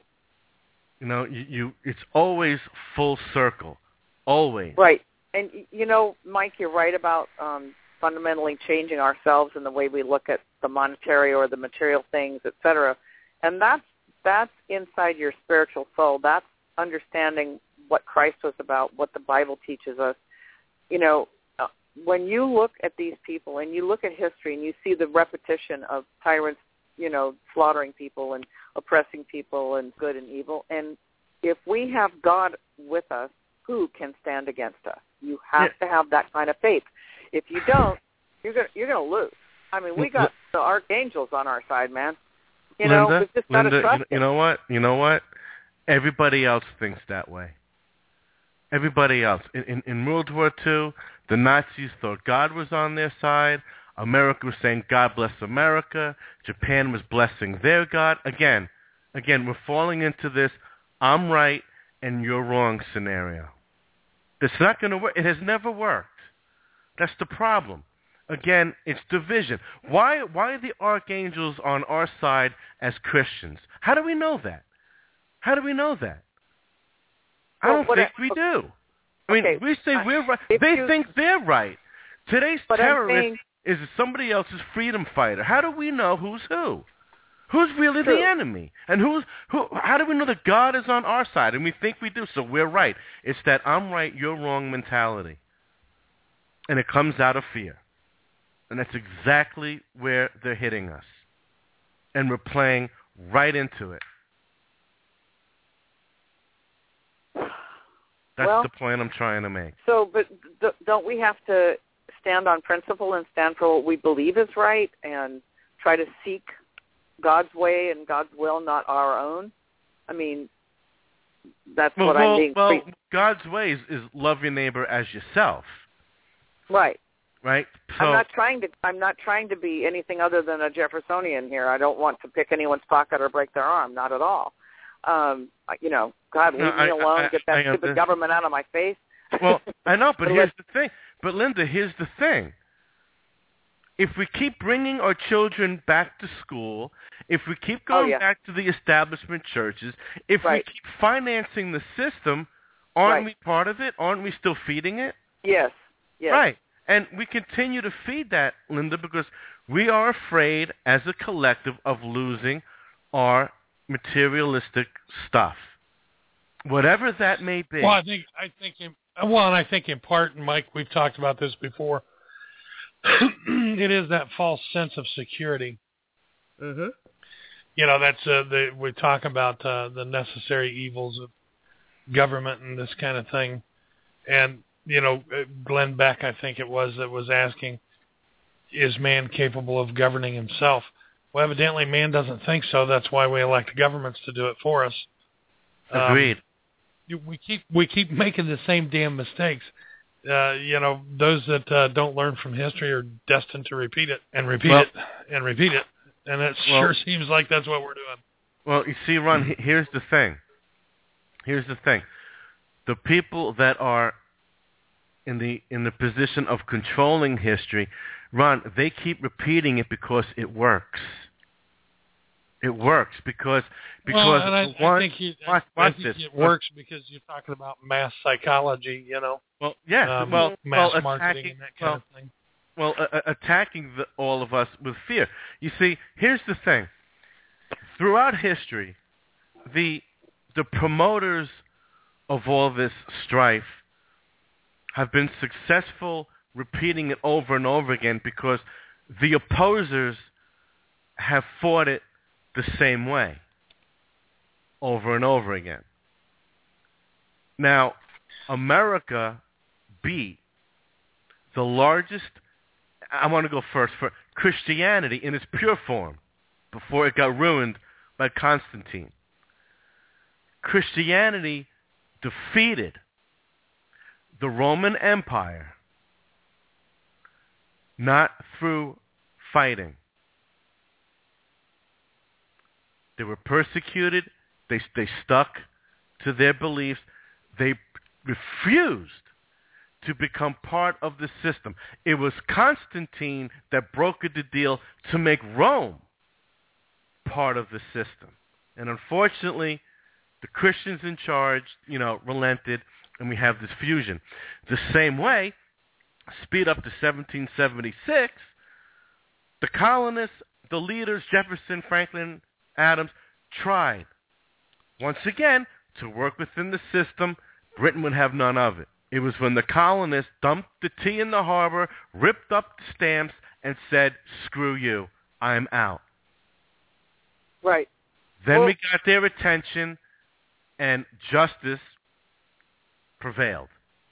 It's always full circle, always. Right. And, Mike, you're right about fundamentally changing ourselves in the way we look at the monetary or the material things, et cetera. And that's inside your spiritual soul. That's understanding what Christ was about, what the Bible teaches us. When you look at these people and you look at history and you see the repetition of tyrants, slaughtering people and oppressing people and good and evil, and if we have God with us, who can stand against us? You have to have that kind of faith. If you don't, you're gonna lose. I mean, we got the archangels on our side, man. Linda, we've just got to trust you know what? Everybody else thinks that way. Everybody else. In World War II, the Nazis thought God was on their side. America was saying, God bless America. Japan was blessing their God. Again, we're falling into this I'm right and you're wrong scenario. That's not going to work. It has never worked. That's the problem. Again, it's division. Why are the archangels on our side as Christians? How do we know that? How do we know that? I don't think we do. I mean, we say we're right. They think they're right. Today's terrorist is somebody else's freedom fighter. How do we know who's who? Who's really the enemy? And who? How do we know that God is on our side? And we think we do, so we're right. It's that I'm right, you're wrong mentality. And it comes out of fear. And that's exactly where they're hitting us. And we're playing right into it. That's the point I'm trying to make. So, but don't we have to stand on principle and stand for what we believe is right and try to seek God's way and God's will, not our own? I mean, that's what I'm being preached. Well, God's way is love your neighbor as yourself. Right. Right. So, I'm not trying to be anything other than a Jeffersonian here. I don't want to pick anyone's pocket or break their arm. Not at all. God, leave me alone. Get that stupid government out of my face. Well, I know, but here's the thing. But Linda, here's the thing. If we keep bringing our children back to school, if we keep going back to the establishment churches, if we keep financing the system, aren't we part of it? Aren't we still feeding it? Yes. Right. And we continue to feed that, Linda, because we are afraid as a collective of losing our materialistic stuff, whatever that may be. Well, I think in part, and Mike, we've talked about this before. It is that false sense of security. Mm-hmm. That's we talk about the necessary evils of government and this kind of thing, and Glenn Beck, I think it was, that was asking, is man capable of governing himself? Well, evidently man doesn't think so. That's why we elect governments to do it for us. Agreed. We keep making the same damn mistakes. Those that don't learn from history are destined to repeat it and repeat it and repeat it. And it sure seems like that's what we're doing. Well, you see, Ron, here's the thing. The people that are in the position of controlling history, Ron, they keep repeating it because it works. It works because I think it works because you're talking about mass psychology, Well, yeah, mass marketing and that kind of thing. Well, attacking all of us with fear. You see, here's the thing. Throughout history, the promoters of all this strife have been successful repeating it over and over again because the opposers have fought it the same way over and over again. Now, America beat the largest, I want to go first, for Christianity in its pure form before it got ruined by Constantine. Christianity defeated the Roman Empire not through fighting. They were persecuted. They stuck to their beliefs. They refused to become part of the system. It was Constantine that brokered the deal to make Rome part of the system. And unfortunately, the Christians in charge, relented, and we have this fusion. The same way, speed up to 1776, the colonists, the leaders, Jefferson, Franklin, Adams, tried, once again, to work within the system. Britain would have none of it. It was when the colonists dumped the tea in the harbor, ripped up the stamps, and said, screw you, I'm out. Right. Then we got their attention, and justice prevailed.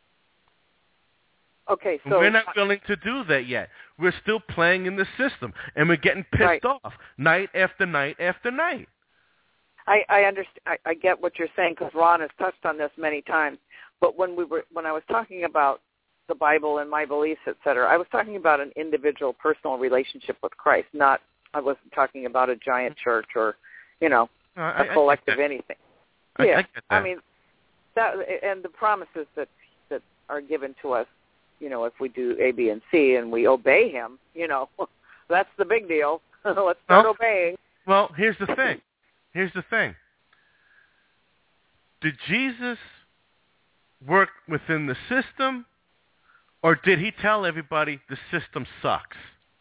Okay, so... And we're not willing to do that yet. We're still playing in the system, and we're getting pissed off night after night after night. I understand. I get what you're saying because Ron has touched on this many times. But when I was talking about the Bible and my beliefs, etc., I was talking about an individual, personal relationship with Christ. I wasn't talking about a giant church or, a collective anything. I get that. I mean, that and the promises that are given to us, if we do A, B, and C and we obey him, that's the big deal. Let's start obeying. Well, here's the thing. Did Jesus work within the system, or did he tell everybody the system sucks?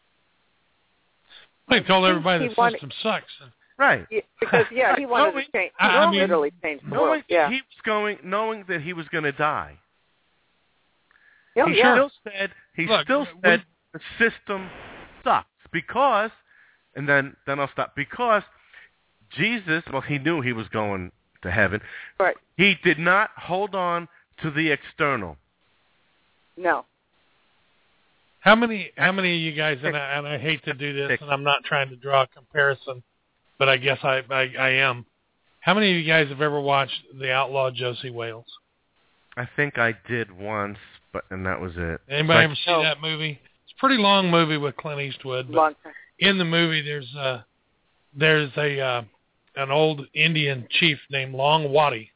He told everybody the system sucks. Right. Yeah, because he wanted to change. He literally changed the world. Yeah. He was knowing that he was going to die. Yeah, he still said the system sucks because, and then I'll stop, because Jesus, he knew he was going to heaven. Right. He did not hold on to the external. No. How many of you guys, and I hate to do this, and I'm not trying to draw a comparison, but I guess I am. How many of you guys have ever watched The Outlaw Josie Wales? I think I did once, and that was it. Anybody ever see that movie? It's a pretty long movie with Clint Eastwood. But in the movie, there's an old Indian chief named Long Wadi,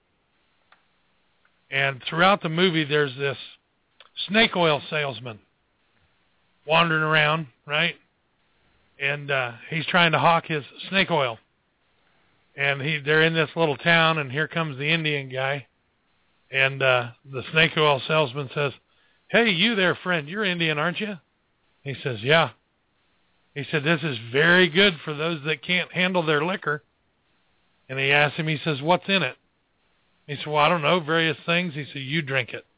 and throughout the movie, there's this snake oil salesman wandering around, right? And he's trying to hawk his snake oil. And they're in this little town, and here comes the Indian guy. And the snake oil salesman says, "Hey, you there, friend, you're Indian, aren't you?" He says, "Yeah." He said, "This is very good for those that can't handle their liquor." And he asked him, he says, "What's in it?" He said, "Well, I don't know, various things." He said, "You drink it."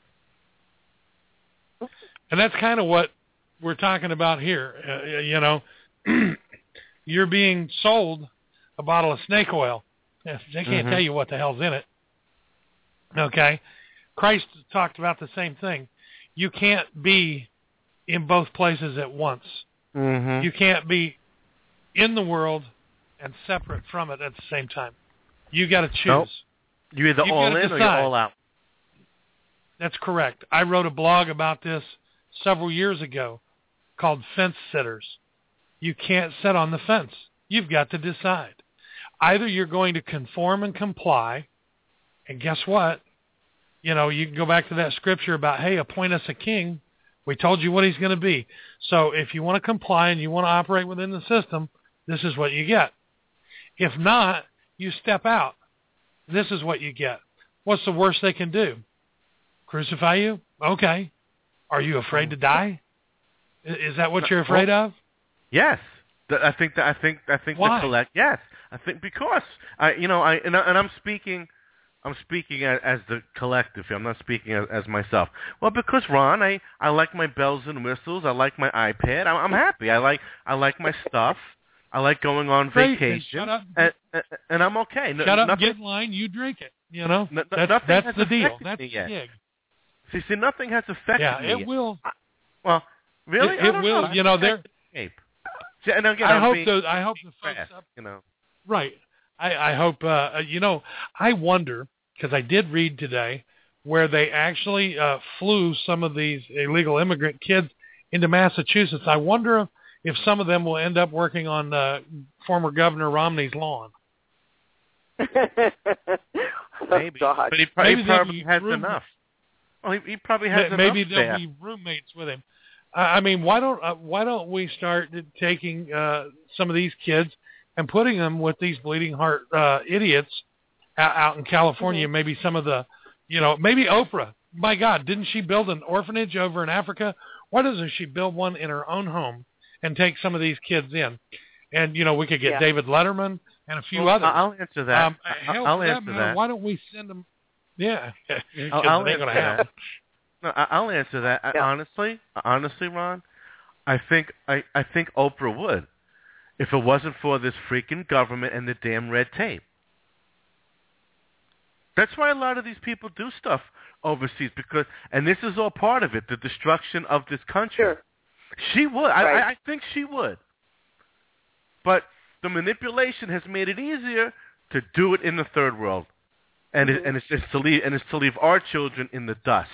And that's kind of what we're talking about here. You're being sold a bottle of snake oil. They can't tell you what the hell's in it. Okay? Christ talked about the same thing. You can't be in both places at once. Mm-hmm. You can't be in the world and separate from it at the same time. You got to choose. Nope. You're either all in or you're all out. That's correct. I wrote a blog about this several years ago called Fence Sitters. You can't sit on the fence. You've got to decide. Either you're going to conform and comply, and guess what? You can go back to that scripture about, hey, appoint us a king. We told you what he's going to be. So if you want to comply and you want to operate within the system, this is what you get. If not, you step out. This is what you get. What's the worst they can do? Crucify you? Okay. Are you afraid to die? Is that what you're afraid of? Yes. I think Why? the collect. Yes. I think because I'm speaking as the collective here. I'm not speaking as myself. Well, because Ron, I like my bells and whistles. I like my iPad. I'm happy. I like my stuff. I like going on vacation. Shut up. And I'm okay. Shut up, get in line, you drink it. That's the deal. That's the gig. See, nothing has affected me. Yeah, it will. Well, really? It will. And again, I hope the folks up. Right. I hope. I wonder, because I did read today where they actually flew some of these illegal immigrant kids into Massachusetts. I wonder if some of them will end up working on former Governor Romney's lawn. Maybe. But he probably has enough. Well, he probably has enough. Maybe they'll be roommates with him. I mean, why don't we start taking some of these kids and putting them with these bleeding heart idiots out in California? Mm-hmm. Maybe some of the, maybe Oprah. My God, didn't she build an orphanage over in Africa? Why doesn't she build one in her own home and take some of these kids in? And, we could get David Letterman and a few others. I'll answer that. I'll answer that. Why don't we send them? Yeah. I'll answer that. No, I'll answer that. Yeah. Honestly, Ron, I think Oprah would, if it wasn't for this freaking government and the damn red tape. That's why a lot of these people do stuff overseas, and this is all part of it, the destruction of this country. Sure. She would. Right. I think she would. But the manipulation has made it easier to do it in the third world, and it's to leave our children in the dust.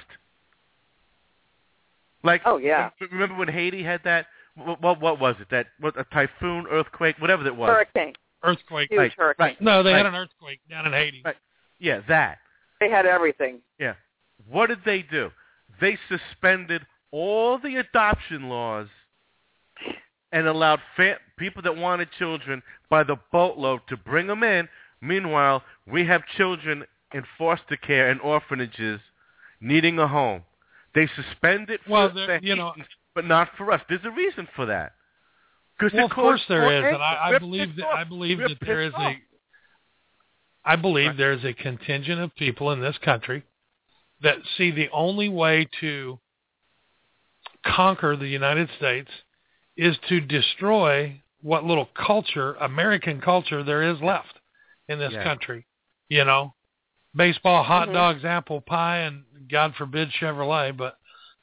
Like, remember when Haiti had that? What was it? A typhoon, earthquake, whatever it was. Hurricane. Earthquake. Huge hurricane. Right. No, they had an earthquake down in Haiti. Right. Yeah, that. They had everything. Yeah. What did they do? they suspended all the adoption laws and allowed people that wanted children by the boatload to bring them in. Meanwhile, we have children in foster care and orphanages needing a home. They suspended for but not for us. There's a reason for that. Well, of course there is, and I believe that there is I believe there is a contingent of people in this country that see the only way to conquer the United States is to destroy what little culture, American culture, there is left in this country. Baseball, hot dogs, apple pie, and God forbid Chevrolet. But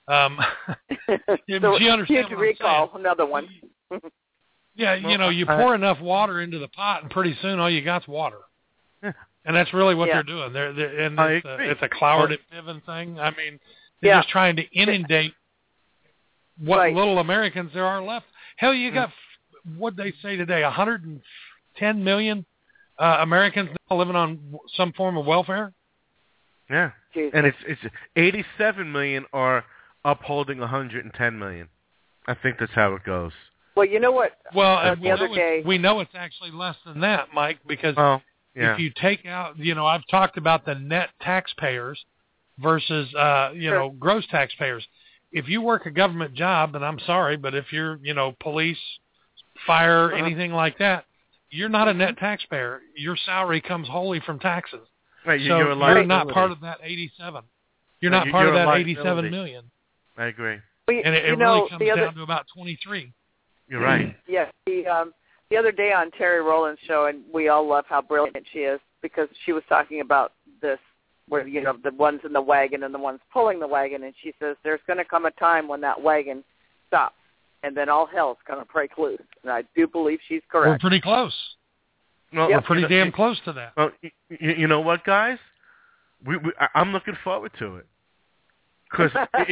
you understand what I'm saying? Another one. Yeah, you pour enough water into the pot, and pretty soon all you got's water. And that's really what they're doing. It's a Cloward at Piven thing. I mean, they're just trying to inundate what little Americans there are left. Hell, you got, what'd they say today, 110 million Americans now living on some form of welfare? Yeah. Jesus. And it's 87 million are upholding 110 million. I think that's how it goes. Well, you know what? Well, we know it's actually less than that, Mike, because if you take out, I've talked about the net taxpayers versus, gross taxpayers. If you work a government job, and I'm sorry, but if you're, police, fire, anything like that, you're not a net taxpayer. Your salary comes wholly from taxes. Right, so you're not part of that 87. You're not part of that 87 million. I agree. And it really comes down to about 23. You're right. Yes. The other day on Terry Rowland's show, and we all love how brilliant she is, because she was talking about this, where, the ones in the wagon and the ones pulling the wagon, and she says there's going to come a time when that wagon stops, and then all hell's going to break loose. And I do believe she's correct. We're pretty close. Well, we're pretty damn close to that. Well, you know what, guys? I'm looking forward to it. Because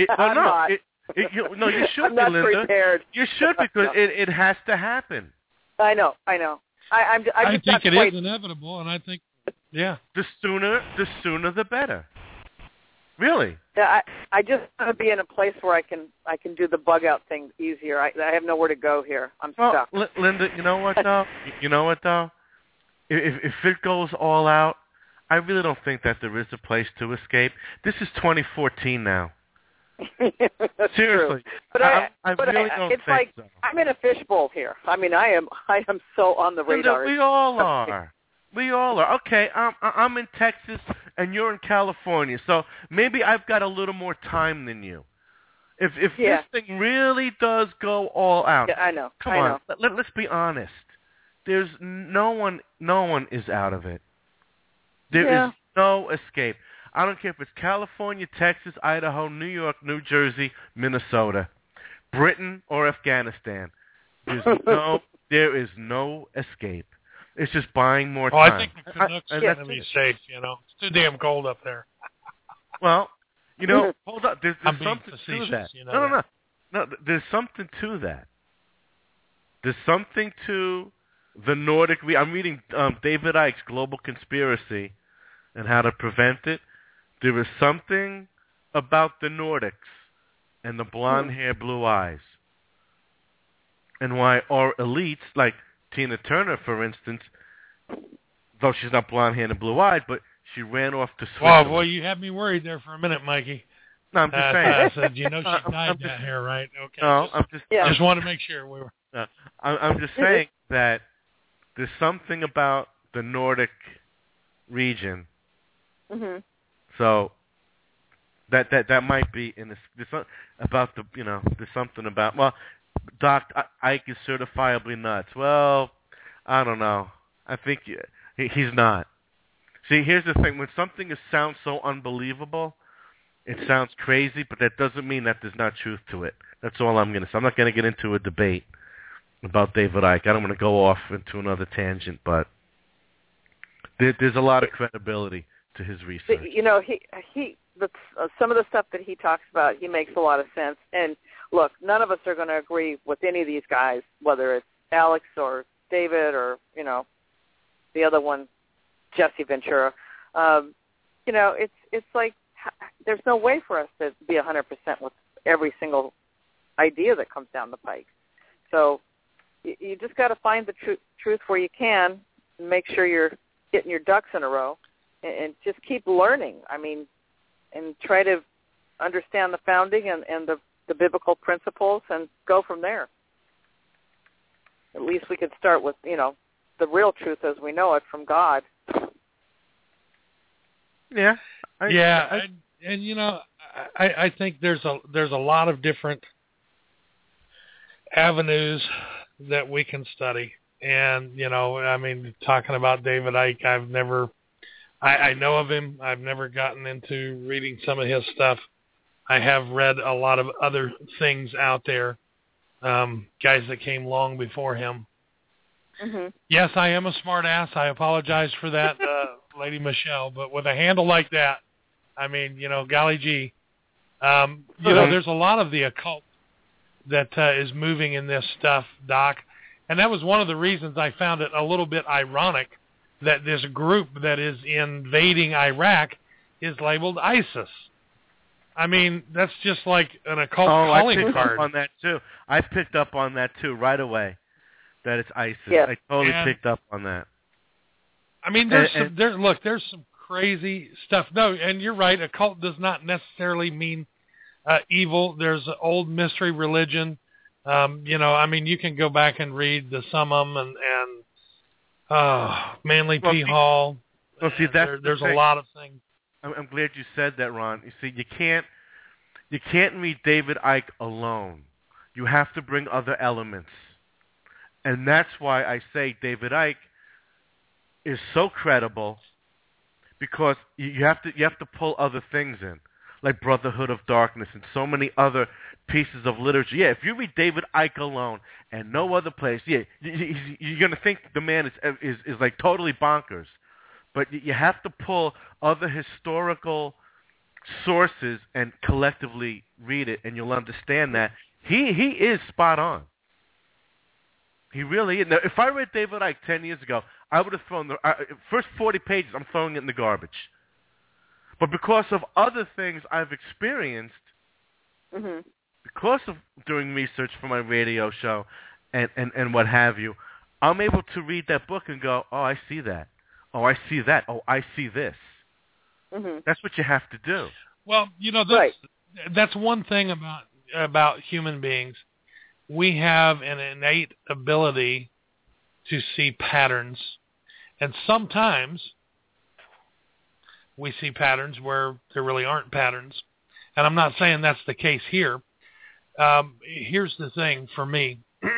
you should, I'm not Linda. Prepared. You should, because it has to happen. I know. I think it is inevitable, and I think, the sooner the better. Really. Yeah, I just want to be in a place where I can do the bug out thing easier. I have nowhere to go here. I'm stuck. Linda, you know what though? If it goes all out, I really don't think that there is a place to escape. This is 2014 now. That's Seriously, true. But I really don't it's think like so. I'm in a fishbowl here. I mean, I am so on the radar. We all are. We all are. Okay, I'm in Texas and you're in California, so maybe I've got a little more time than you. If this thing really does go all out, I know. Come on, let's be honest. There's no one is out of it. There is no escape. I don't care if it's California, Texas, Idaho, New York, New Jersey, Minnesota, Britain, or Afghanistan. There is no escape. It's just buying more time. I think the Canucks are going to be safe, It's too damn cold up there. Well, hold up. There's something to that. No, there's something to that. There's something to the Nordic. I'm reading David Icke's Global Conspiracy and How to Prevent It. There is something about the Nordics and the blonde hair, blue eyes, and why our elites, like Tina Turner, for instance, though she's not blonde hair and blue eyed, but she ran off to Switzerland. Oh, boy, you had me worried there for a minute, Mikey. No, I'm just saying. I said, she dyed that hair, right? Okay. No, just want to make sure we were. I'm just saying that there's something about the Nordic region. Mm-hmm. So that might be in this. About the there's something about. Well, Doc Ike is certifiably nuts. Well, I don't know. I think he's not. See, here's the thing: when something sounds so unbelievable, it sounds crazy, but that doesn't mean that there's not truth to it. That's all I'm going to say. I'm not going to get into a debate about David Icke. I don't want to go off into another tangent, but there's a lot of credibility to his research. Some of the stuff that he talks about, he makes a lot of sense. And look, none of us are going to agree with any of these guys, whether it's Alex or David or the other one, Jesse Ventura. It's like, there's no way for us to be 100% with every single idea that comes down the pike. So you just got to find the truth where you can, and make sure you're getting your ducks in a row, and just keep learning. I mean, and try to understand the founding and the biblical principles and go from there. At least we could start with, the real truth as we know it from God. Yeah. I think there's a lot of different avenues that we can study. And, talking about David Icke, I know of him. I've never gotten into reading some of his stuff. I have read a lot of other things out there, guys that came long before him. Mm-hmm. Yes, I am a smart ass. I apologize for that, Lady Michelle. But with a handle like that, golly gee. There's a lot of the occult that is moving in this stuff, Doc. And that was one of the reasons I found it a little bit ironic that this group that is invading Iraq is labeled ISIS. That's just like an occult calling card. I picked up on that too right away, that it's ISIS. Yes. I totally picked up on that. There's some crazy stuff. No, and you're right. Occult does not necessarily mean evil. There's an old mystery religion. You can go back and read the Summum and Manly P. Hall. Well, see, there's a lot of things. I'm glad you said that, Ron. You see, you can't read David Icke alone. You have to bring other elements, and that's why I say David Icke is so credible, because you have to pull other things in, like Brotherhood of Darkness and so many other pieces of literature. Yeah, if you read David Icke alone and no other place, you're going to think the man is like totally bonkers. But you have to pull other historical sources and collectively read it, and you'll understand that he is spot on. He really is. Now, if I read David Icke 10 years ago, I would have thrown the first 40 pages, I'm throwing it in the garbage. But because of other things I've experienced, mm-hmm. because of doing research for my radio show and what have you, I'm able to read that book and go, oh, I see that. Oh, I see that. Oh, I see this. Mm-hmm. That's what you have to do. Well, that's one thing about human beings. We have an innate ability to see patterns, and sometimes we see patterns where there really aren't patterns. And I'm not saying that's the case here. Here's the thing for me.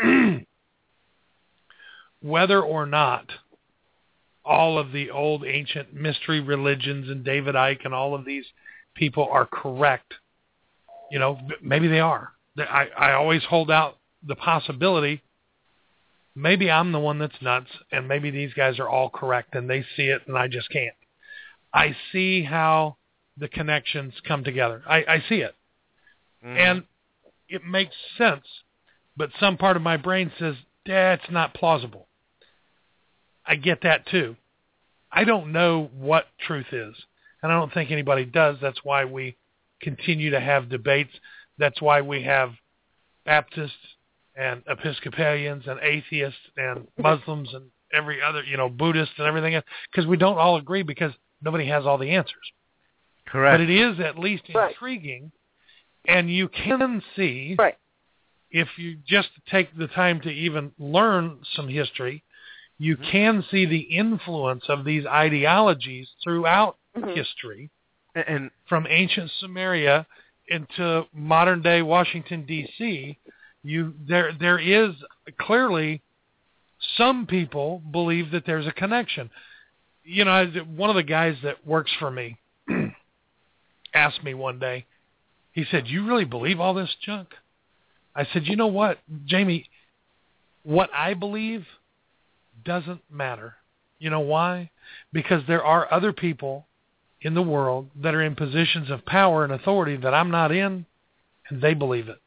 Whether or not all of the old ancient mystery religions and David Icke and all of these people are correct, maybe they are. I always hold out the possibility maybe I'm the one that's nuts, and maybe these guys are all correct and they see it and I just can't. I see how the connections come together. I see it. Mm-hmm. And it makes sense, but some part of my brain says, that's not plausible. I get that too. I don't know what truth is, and I don't think anybody does. That's why we continue to have debates. That's why we have Baptists and Episcopalians and atheists and Muslims and every other, Buddhists and everything else, because we don't all agree because nobody has all the answers. Correct. But it is at least intriguing, and you can see, if you just take the time to even learn some history, you can see the influence of these ideologies throughout history, and from ancient Sumeria into modern-day Washington, D.C., there is clearly some people believe that there's a connection. One of the guys that works for me asked me one day, he said, you really believe all this junk? I said, you know what, Jamie, what I believe doesn't matter. You know why? Because there are other people in the world that are in positions of power and authority that I'm not in, and they believe it.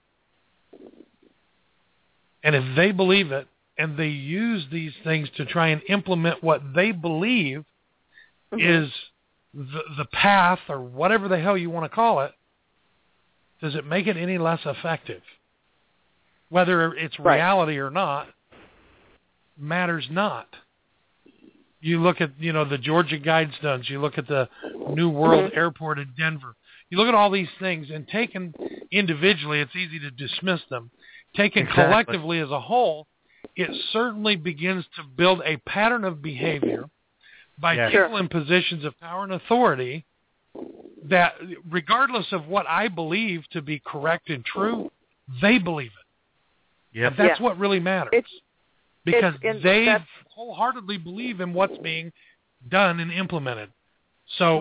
And if they believe it, and they use these things to try and implement what they believe is the path or whatever the hell you want to call it, does it make it any less effective? Whether it's reality or not matters not. You look at, the Georgia Guidestones. You look at the New World Airport in Denver. You look at all these things, and taken individually, it's easy to dismiss them. Taken collectively as a whole, it certainly begins to build a pattern of behavior by people in positions of power and authority that, regardless of what I believe to be correct and true, they believe it. Yep. And that's what really matters. Because they wholeheartedly believe in what's being done and implemented. So,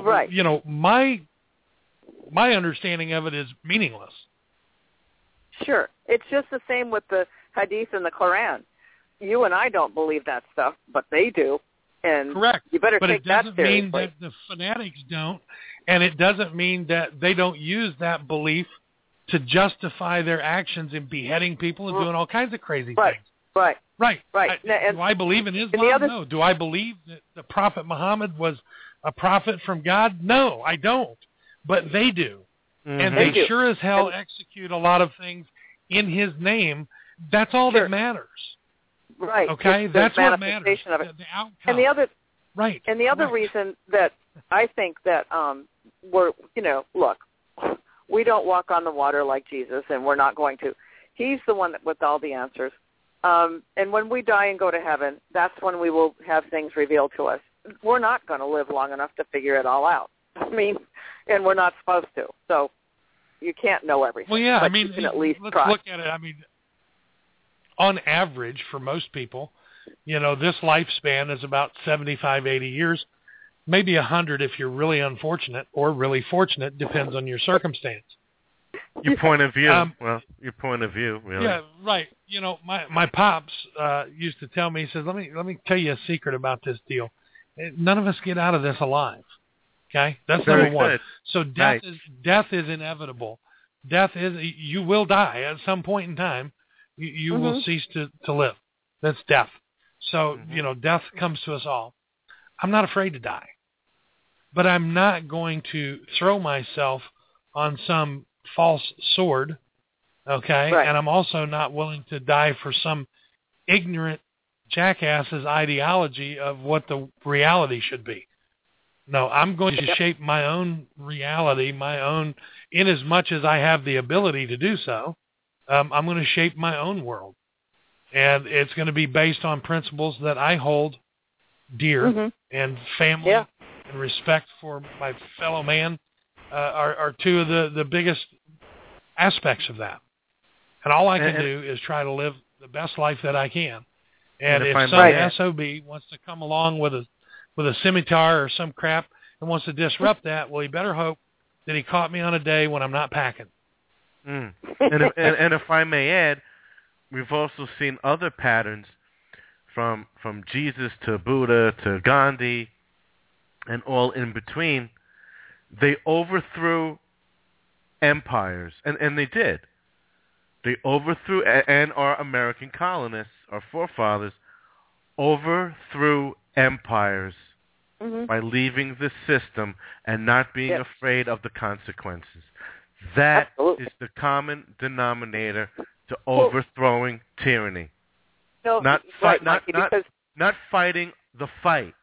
my understanding of it is meaningless. Sure. It's just the same with the Hadith and the Quran. You and I don't believe that stuff, but they do. And correct. You better take that seriously. But it doesn't mean that the fanatics don't, and it doesn't mean that they don't use that belief to justify their actions in beheading people and doing all kinds of crazy things. Right. Do I believe in Islam? No. Do I believe that the Prophet Muhammad was a prophet from God? No, I don't. But they do. Mm-hmm. And they sure as hell execute a lot of things in his name. That's all that matters. Right. Okay? That's what matters. Of it. The outcome. And the other And the other reason that I think that look, we don't walk on the water like Jesus, and we're not going to. He's the one with all the answers. And when we die and go to heaven, that's when we will have things revealed to us. We're not going to live long enough to figure it all out. And we're not supposed to. So you can't know everything. Well, yeah, but you can at least let's try. Look at it. On average, for most people, this lifespan is about 75, 80 years, maybe 100 if you're really unfortunate or really fortunate, depends on your circumstance. Your point of view. Your point of view, really. Yeah, right. My pops used to tell me, he says, let me tell you a secret about this deal. None of us get out of this alive. Okay? That's number one. Good. So death is inevitable. You will die at some point in time. You will cease to live. That's death. So, death comes to us all. I'm not afraid to die. But I'm not going to throw myself on some false sword, okay? Right. And I'm also not willing to die for some ignorant jackass's ideology of what the reality should be. No, I'm going to shape my own reality, in as much as I have the ability to do so. I'm going to shape my own world. And it's going to be based on principles that I hold dear, and family and respect for my fellow man are two of the biggest aspects of that. And all I can do is try to live the best life that I can. And if some SOB wants to come along with a scimitar or some crap and wants to disrupt that, well, he better hope that he caught me on a day when I'm not packing. And if I may add, we've also seen other patterns from Jesus to Buddha to Gandhi and all in between. They overthrew empires, and they did. They overthrew, and our American colonists, our forefathers, overthrew empires by leaving the system and not being afraid of the consequences. That is the common denominator to overthrowing tyranny. No, not fighting the fight,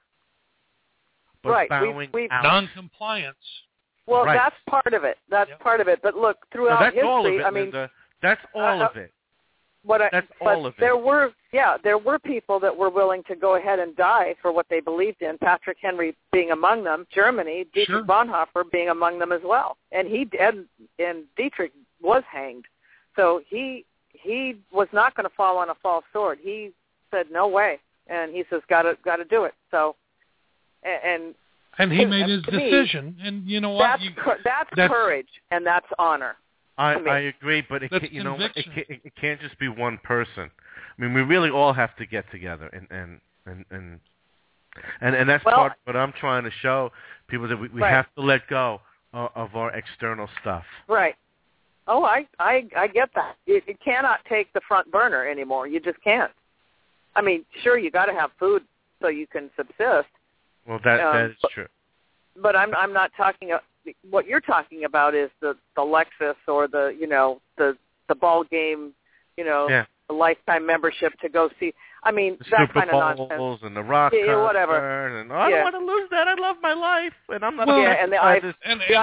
but bowing out. Non-compliance. Well, that's part of it. That's part of it. But look, throughout history, all of it, Linda. That's all of it. There were people that were willing to go ahead and die for what they believed in. Patrick Henry being among them, Germany, Dietrich Bonhoeffer being among them as well. And Dietrich was hanged, so he was not going to fall on a false sword. He said no way, and he says got to do it. So, and he made his decision, and you know what? That's courage and that's honor. I agree, but it can't just be one person. I mean, we really all have to get together, and that's part of what I'm trying to show people, that we have to let go of our external stuff. Right. Oh, I get that. It cannot take the front burner anymore. You just can't. I mean, sure, you got to have food so you can subsist. Well, that is true. but I'm not talking. What you're talking about is the Lexus or the the ball game, the lifetime membership to go see. I mean, the that Super kind of nonsense. Bowls and the rock concert, whatever. And I don't want to lose that. I love my life, and I'm not. And the iPad,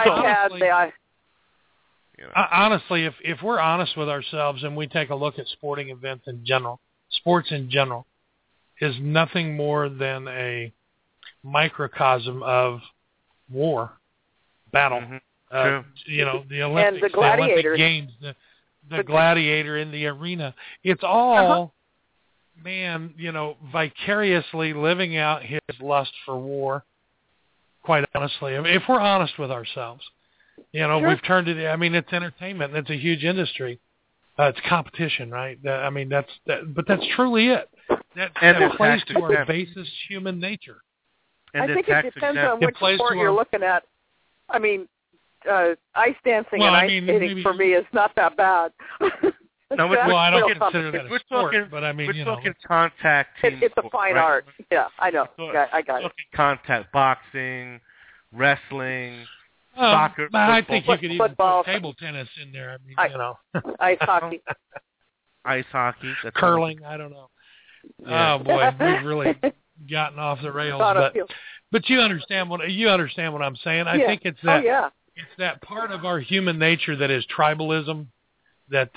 honestly, if we're honest with ourselves and we take a look at sporting events in general, sports in general is nothing more than a microcosm of war, battle. Mm-hmm. The Olympics, and the gladiators. Olympic Games, the gladiator in the arena. It's all, man, vicariously living out his lust for war, quite honestly. I mean, if we're honest with ourselves, we've turned it, it's entertainment, and it's a huge industry. It's competition, right? But that's truly it. That plays to our basest human nature. And I think it depends on which sport you're looking at. I mean, ice dancing and ice skating for me is not that bad. No, I don't consider that a sport, but we're talking contact team. It's a fine art. Yeah, I know. I got it. Contact boxing, wrestling, soccer. I think you could even put table tennis in there. Ice hockey. Ice hockey. Curling. I don't know. Yeah. Oh boy, we've really gotten off the rails. But you understand what I'm saying. I think it's that. It's that part of our human nature that is tribalism. That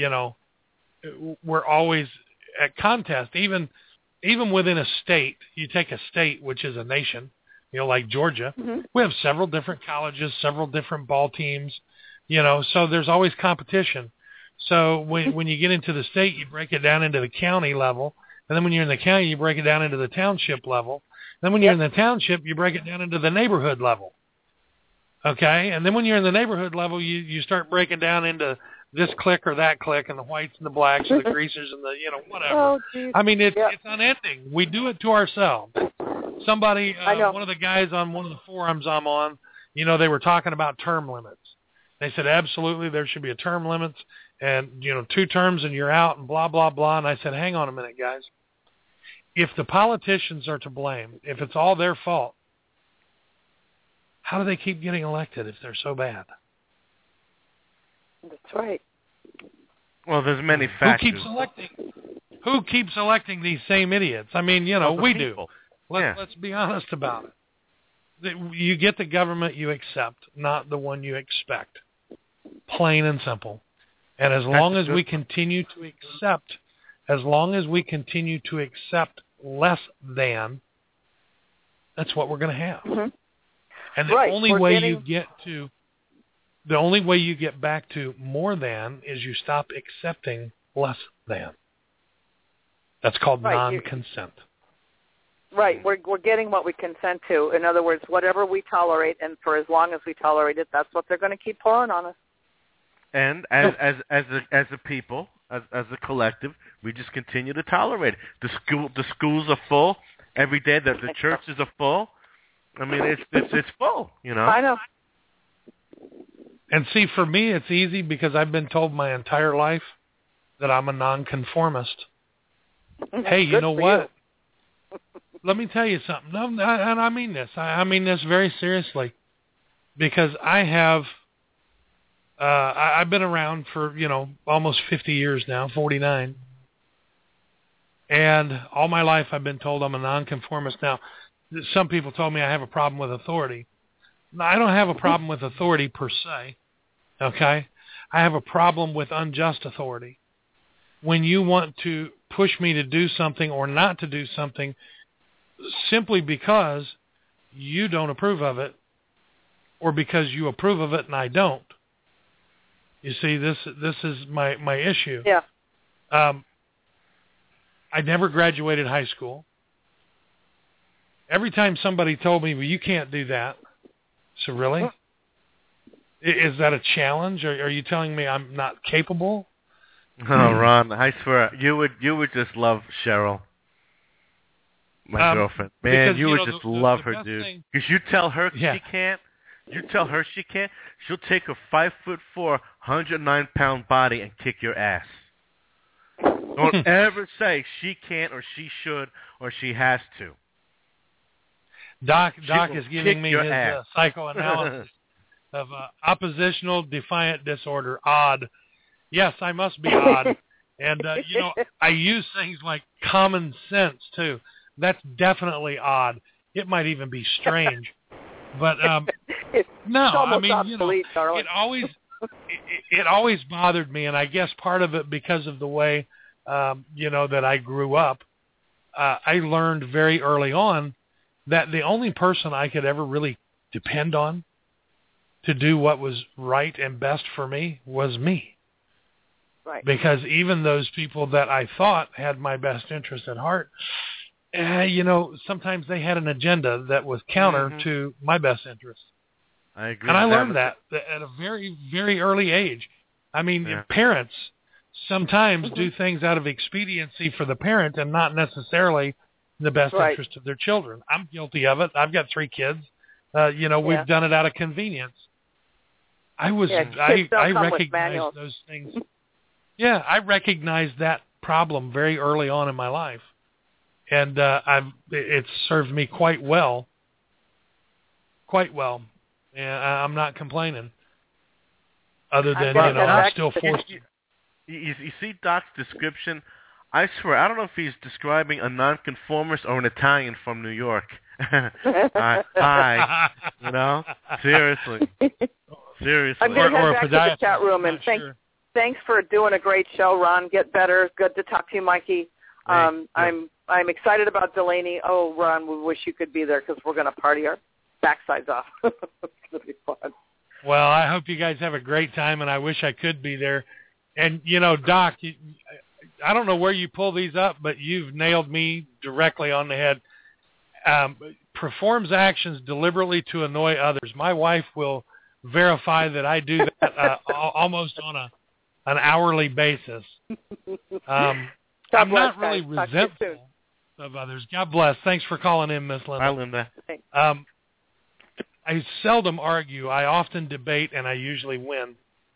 we're always at contest. Even within a state, you take a state which is a nation. Like Georgia, we have several different colleges, several different ball teams. So there's always competition. So when you get into the state, you break it down into the county level. And then when you're in the county, you break it down into the township level. Then when you're in the township, you break it down into the neighborhood level. Okay? And then when you're in the neighborhood level, you start breaking down into this clique or that clique and the whites and the blacks and the greasers and the, whatever. Oh, it's unending. We do it to ourselves. Somebody, one of the guys on one of the forums I'm on, they were talking about term limits. They said, absolutely, there should be a term limits and, 2 terms and you're out and blah, blah, blah. And I said, hang on a minute, guys. If the politicians are to blame, if it's all their fault, how do they keep getting elected if they're so bad? That's right. Well, there's many factors. Who keeps electing these same idiots? We do. Let's be honest about it. You get the government you accept, not the one you expect. Plain and simple. And as long as we continue to accept less than, that's what we're going to have. Mm-hmm. And the only way you get back to more than is you stop accepting less than. That's called non-consent. Right. We're getting what we consent to. In other words, whatever we tolerate, and for as long as we tolerate it, that's what they're going to keep pouring on us. And as a people, as a collective, we just continue to tolerate it. The schools are full every day. The churches are full. It's full. I know. And see, for me, it's easy because I've been told my entire life that I'm a nonconformist. Hey, you know what? Let me tell you something. No, and I mean this. I mean this very seriously, because I have. I've been around for almost 50 years now, 49, and all my life I've been told I'm a nonconformist. Now, some people told me I have a problem with authority. I don't have a problem with authority per se. Okay, I have a problem with unjust authority. When you want to push me to do something or not to do something simply because you don't approve of it or because you approve of it and I don't. You see, this is my issue. Yeah. I never graduated high school. Every time somebody told me, well, you can't do that. So really? Is that a challenge? Or are you telling me I'm not capable? Oh, Ron, I swear, you would just love Cheryl, my girlfriend. Man, you would just love her, dude. Because you tell her she can't. You tell her she can't. She'll take a 5'4", 109-pound body and kick your ass. Don't ever say she can't or she should or she has to. Doc is giving me his psychoanalysis of oppositional defiant disorder. Odd. Yes, I must be odd. And, I use things like common sense, too. That's definitely odd. It might even be strange. But, no, I mean, obsolete, it always bothered me, and I guess part of it because of the way, that I grew up. I learned very early on that the only person I could ever really depend on to do what was right and best for me was me. Right. Because even those people that I thought had my best interest at heart, sometimes they had an agenda that was counter to my best interest. I agree. And I learned that at a very, very early age. I mean, parents sometimes do things out of expediency for the parent and not necessarily the best interest of their children. I'm guilty of it. I've got 3 kids. We've done it out of convenience. I recognized those things. Yeah, I recognized that problem very early on in my life, and it's served me quite well. And I'm not complaining. Other than I'm still forced. You see Doc's description. I swear, I don't know if he's describing a nonconformist or an Italian from New York. Hi, seriously. I'm going to head back to the chat room, and thanks for doing a great show, Ron. Get better. Good to talk to you, Mikey. I'm excited about Delaney. Oh, Ron, we wish you could be there because we're going to party our backsides off. It's going to be fun. Well, I hope you guys have a great time, and I wish I could be there. And, Doc, I don't know where you pull these up, but you've nailed me directly on the head. Performs actions deliberately to annoy others. My wife will verify that I do that almost on an hourly basis. I'm not really resentful of others. God bless. Thanks for calling in, Miss Linda. Hi, Linda. I seldom argue. I often debate, and I usually win.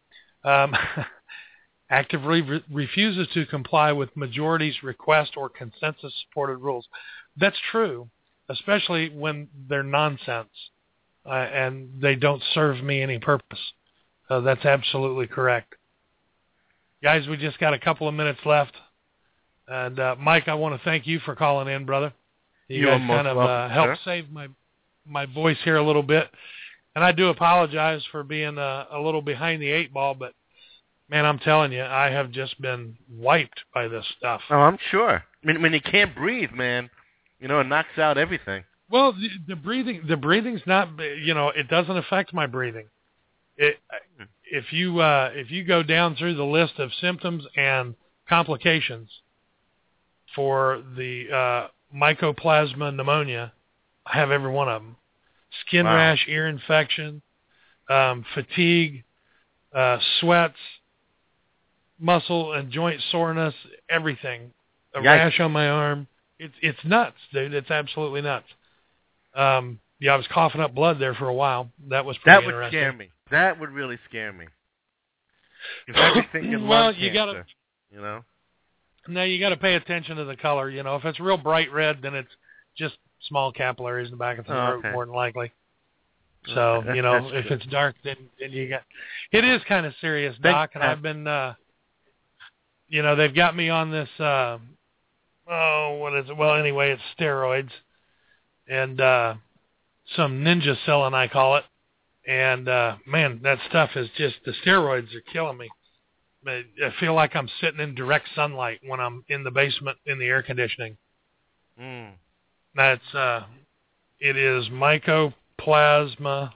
Actively refuses to comply with majority's request or consensus-supported rules. That's true, especially when they're nonsense and they don't serve me any purpose. That's absolutely correct. Guys, we just got a couple of minutes left. And, Mike, I want to thank you for calling in, brother. You guys kind of helped save my voice here a little bit. And I do apologize for being a little behind the 8 ball, but man, I'm telling you, I have just been wiped by this stuff. Oh, I'm sure. I mean, when you can't breathe, man, it knocks out everything. Well, the breathing's not, it doesn't affect my breathing. If you go down through the list of symptoms and complications for the mycoplasma pneumonia, I have every one of them. Skin rash, ear infection, fatigue, sweats, muscle and joint soreness, everything. A rash on my arm. It's nuts, dude. It's absolutely nuts. I was coughing up blood there for a while. That was pretty interesting. That would scare me. That would really scare me. If I'd be thinking lung cancer, Now you got to pay attention to the color. If it's real bright red, then it's just small capillaries in the back of the throat, more than likely. So, if it's dark, then you got... It is kind of serious, Doc, and I've been, they've got me on this, what is it? Well, anyway, it's steroids and some ninja-cellin, I call it. And, man, that stuff is just... The steroids are killing me. I feel like I'm sitting in direct sunlight when I'm in the basement in the air conditioning. That's, it is mycoplasma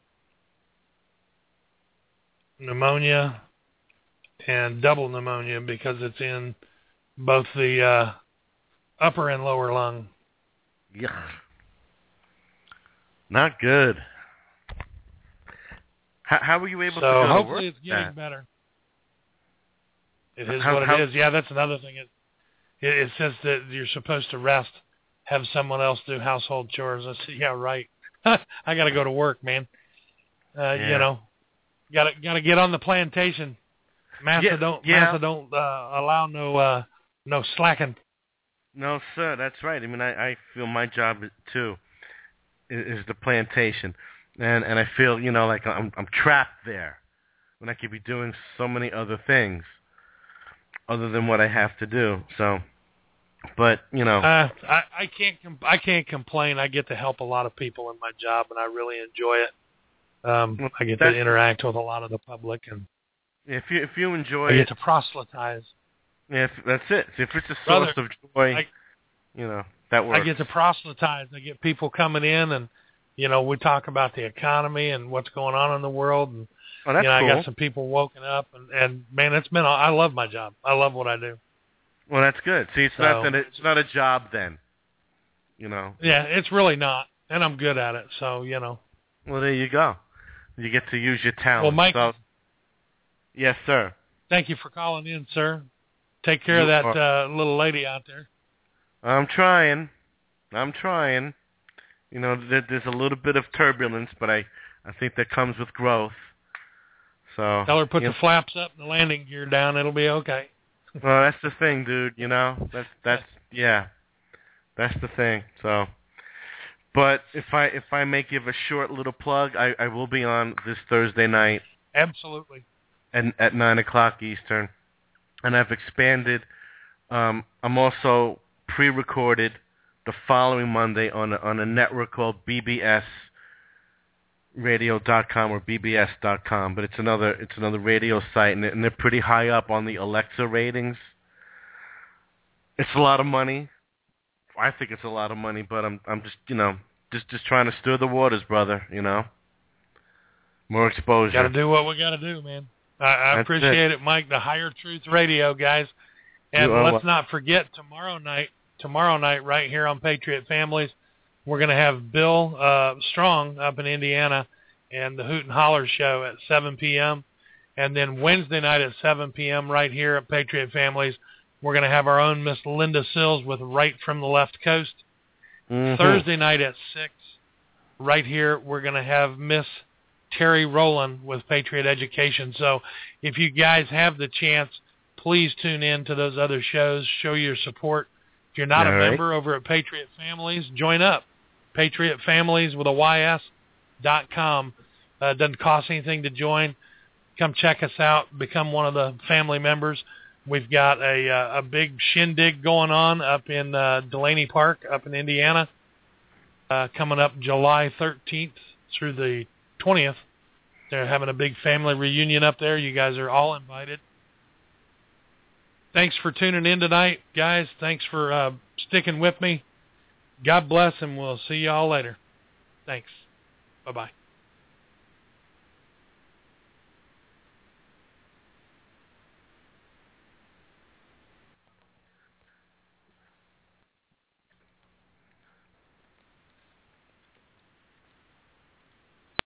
pneumonia and double pneumonia because it's in both the upper and lower lung. Yeah. Not good. How were you able to go to work? So hopefully it's getting better. It is what it is. Yeah, that's another thing. It says that you're supposed to rest, have someone else do household chores. I said, yeah, right. I got to go to work, man. Got to get on the plantation. Massa don't allow no slacking. No, sir, that's right. I mean, I feel my job too is the plantation, and I feel like I'm trapped there when I could be doing so many other things other than what I have to do. So, but I can't complain. I get to help a lot of people in my job, and I really enjoy it. I get to interact with a lot of the public, and if you enjoy I get to proselytize. Yeah, that's it. If it's a source of joy, that works. I get to proselytize. I get people coming in, and we talk about the economy and what's going on in the world, and that's cool. I got some people woken up, and man, I love my job. I love what I do. Well, that's good. See, it's not a job then. Yeah, it's really not, and I'm good at it. So Well, there you go. You get to use your talent. Well, Mike. So, yes, sir. Thank you for calling in, sir. Take care of that little lady out there. I'm trying. There's a little bit of turbulence, but I think that comes with growth. So tell her put the flaps up and the landing gear down. It'll be okay. Well, that's the thing, dude. That's the thing. So, but if I may give a short little plug, I will be on this Thursday night. Absolutely. At 9:00 Eastern. And I've expanded. I'm also pre-recorded the following Monday on a network called bbsradio.com or bbs.com, but it's another radio site, and they're pretty high up on the Alexa ratings. It's a lot of money. I think it's a lot of money, but I'm just trying to stir the waters, brother. More exposure. Got to do what we got to do, man. I appreciate it, Mike. The Higher Truth Radio, guys. And let's not forget tomorrow night right here on Patriot Families, we're going to have Bill Strong up in Indiana and the Hoot and Holler Show at 7 p.m. And then Wednesday night at 7 p.m. right here at Patriot Families, we're going to have our own Miss Linda Sills with Right from the Left Coast. Mm-hmm. Thursday night at 6, right here, we're going to have Miss Terry Rowland with Patriot Education. So if you guys have the chance, please tune in to those other shows. Show your support. If you're not a member over at Patriot Families, join up. Patriot Families with a YS.com. Doesn't cost anything to join. Come check us out. Become one of the family members. We've got a big shindig going on up in Delaney Park up in Indiana coming up July 13th through the 20th. They're having a big family reunion up there. You guys are all invited. Thanks for tuning in tonight, guys. Thanks for sticking with me. God bless, and we'll see you all later. Thanks. Bye-bye.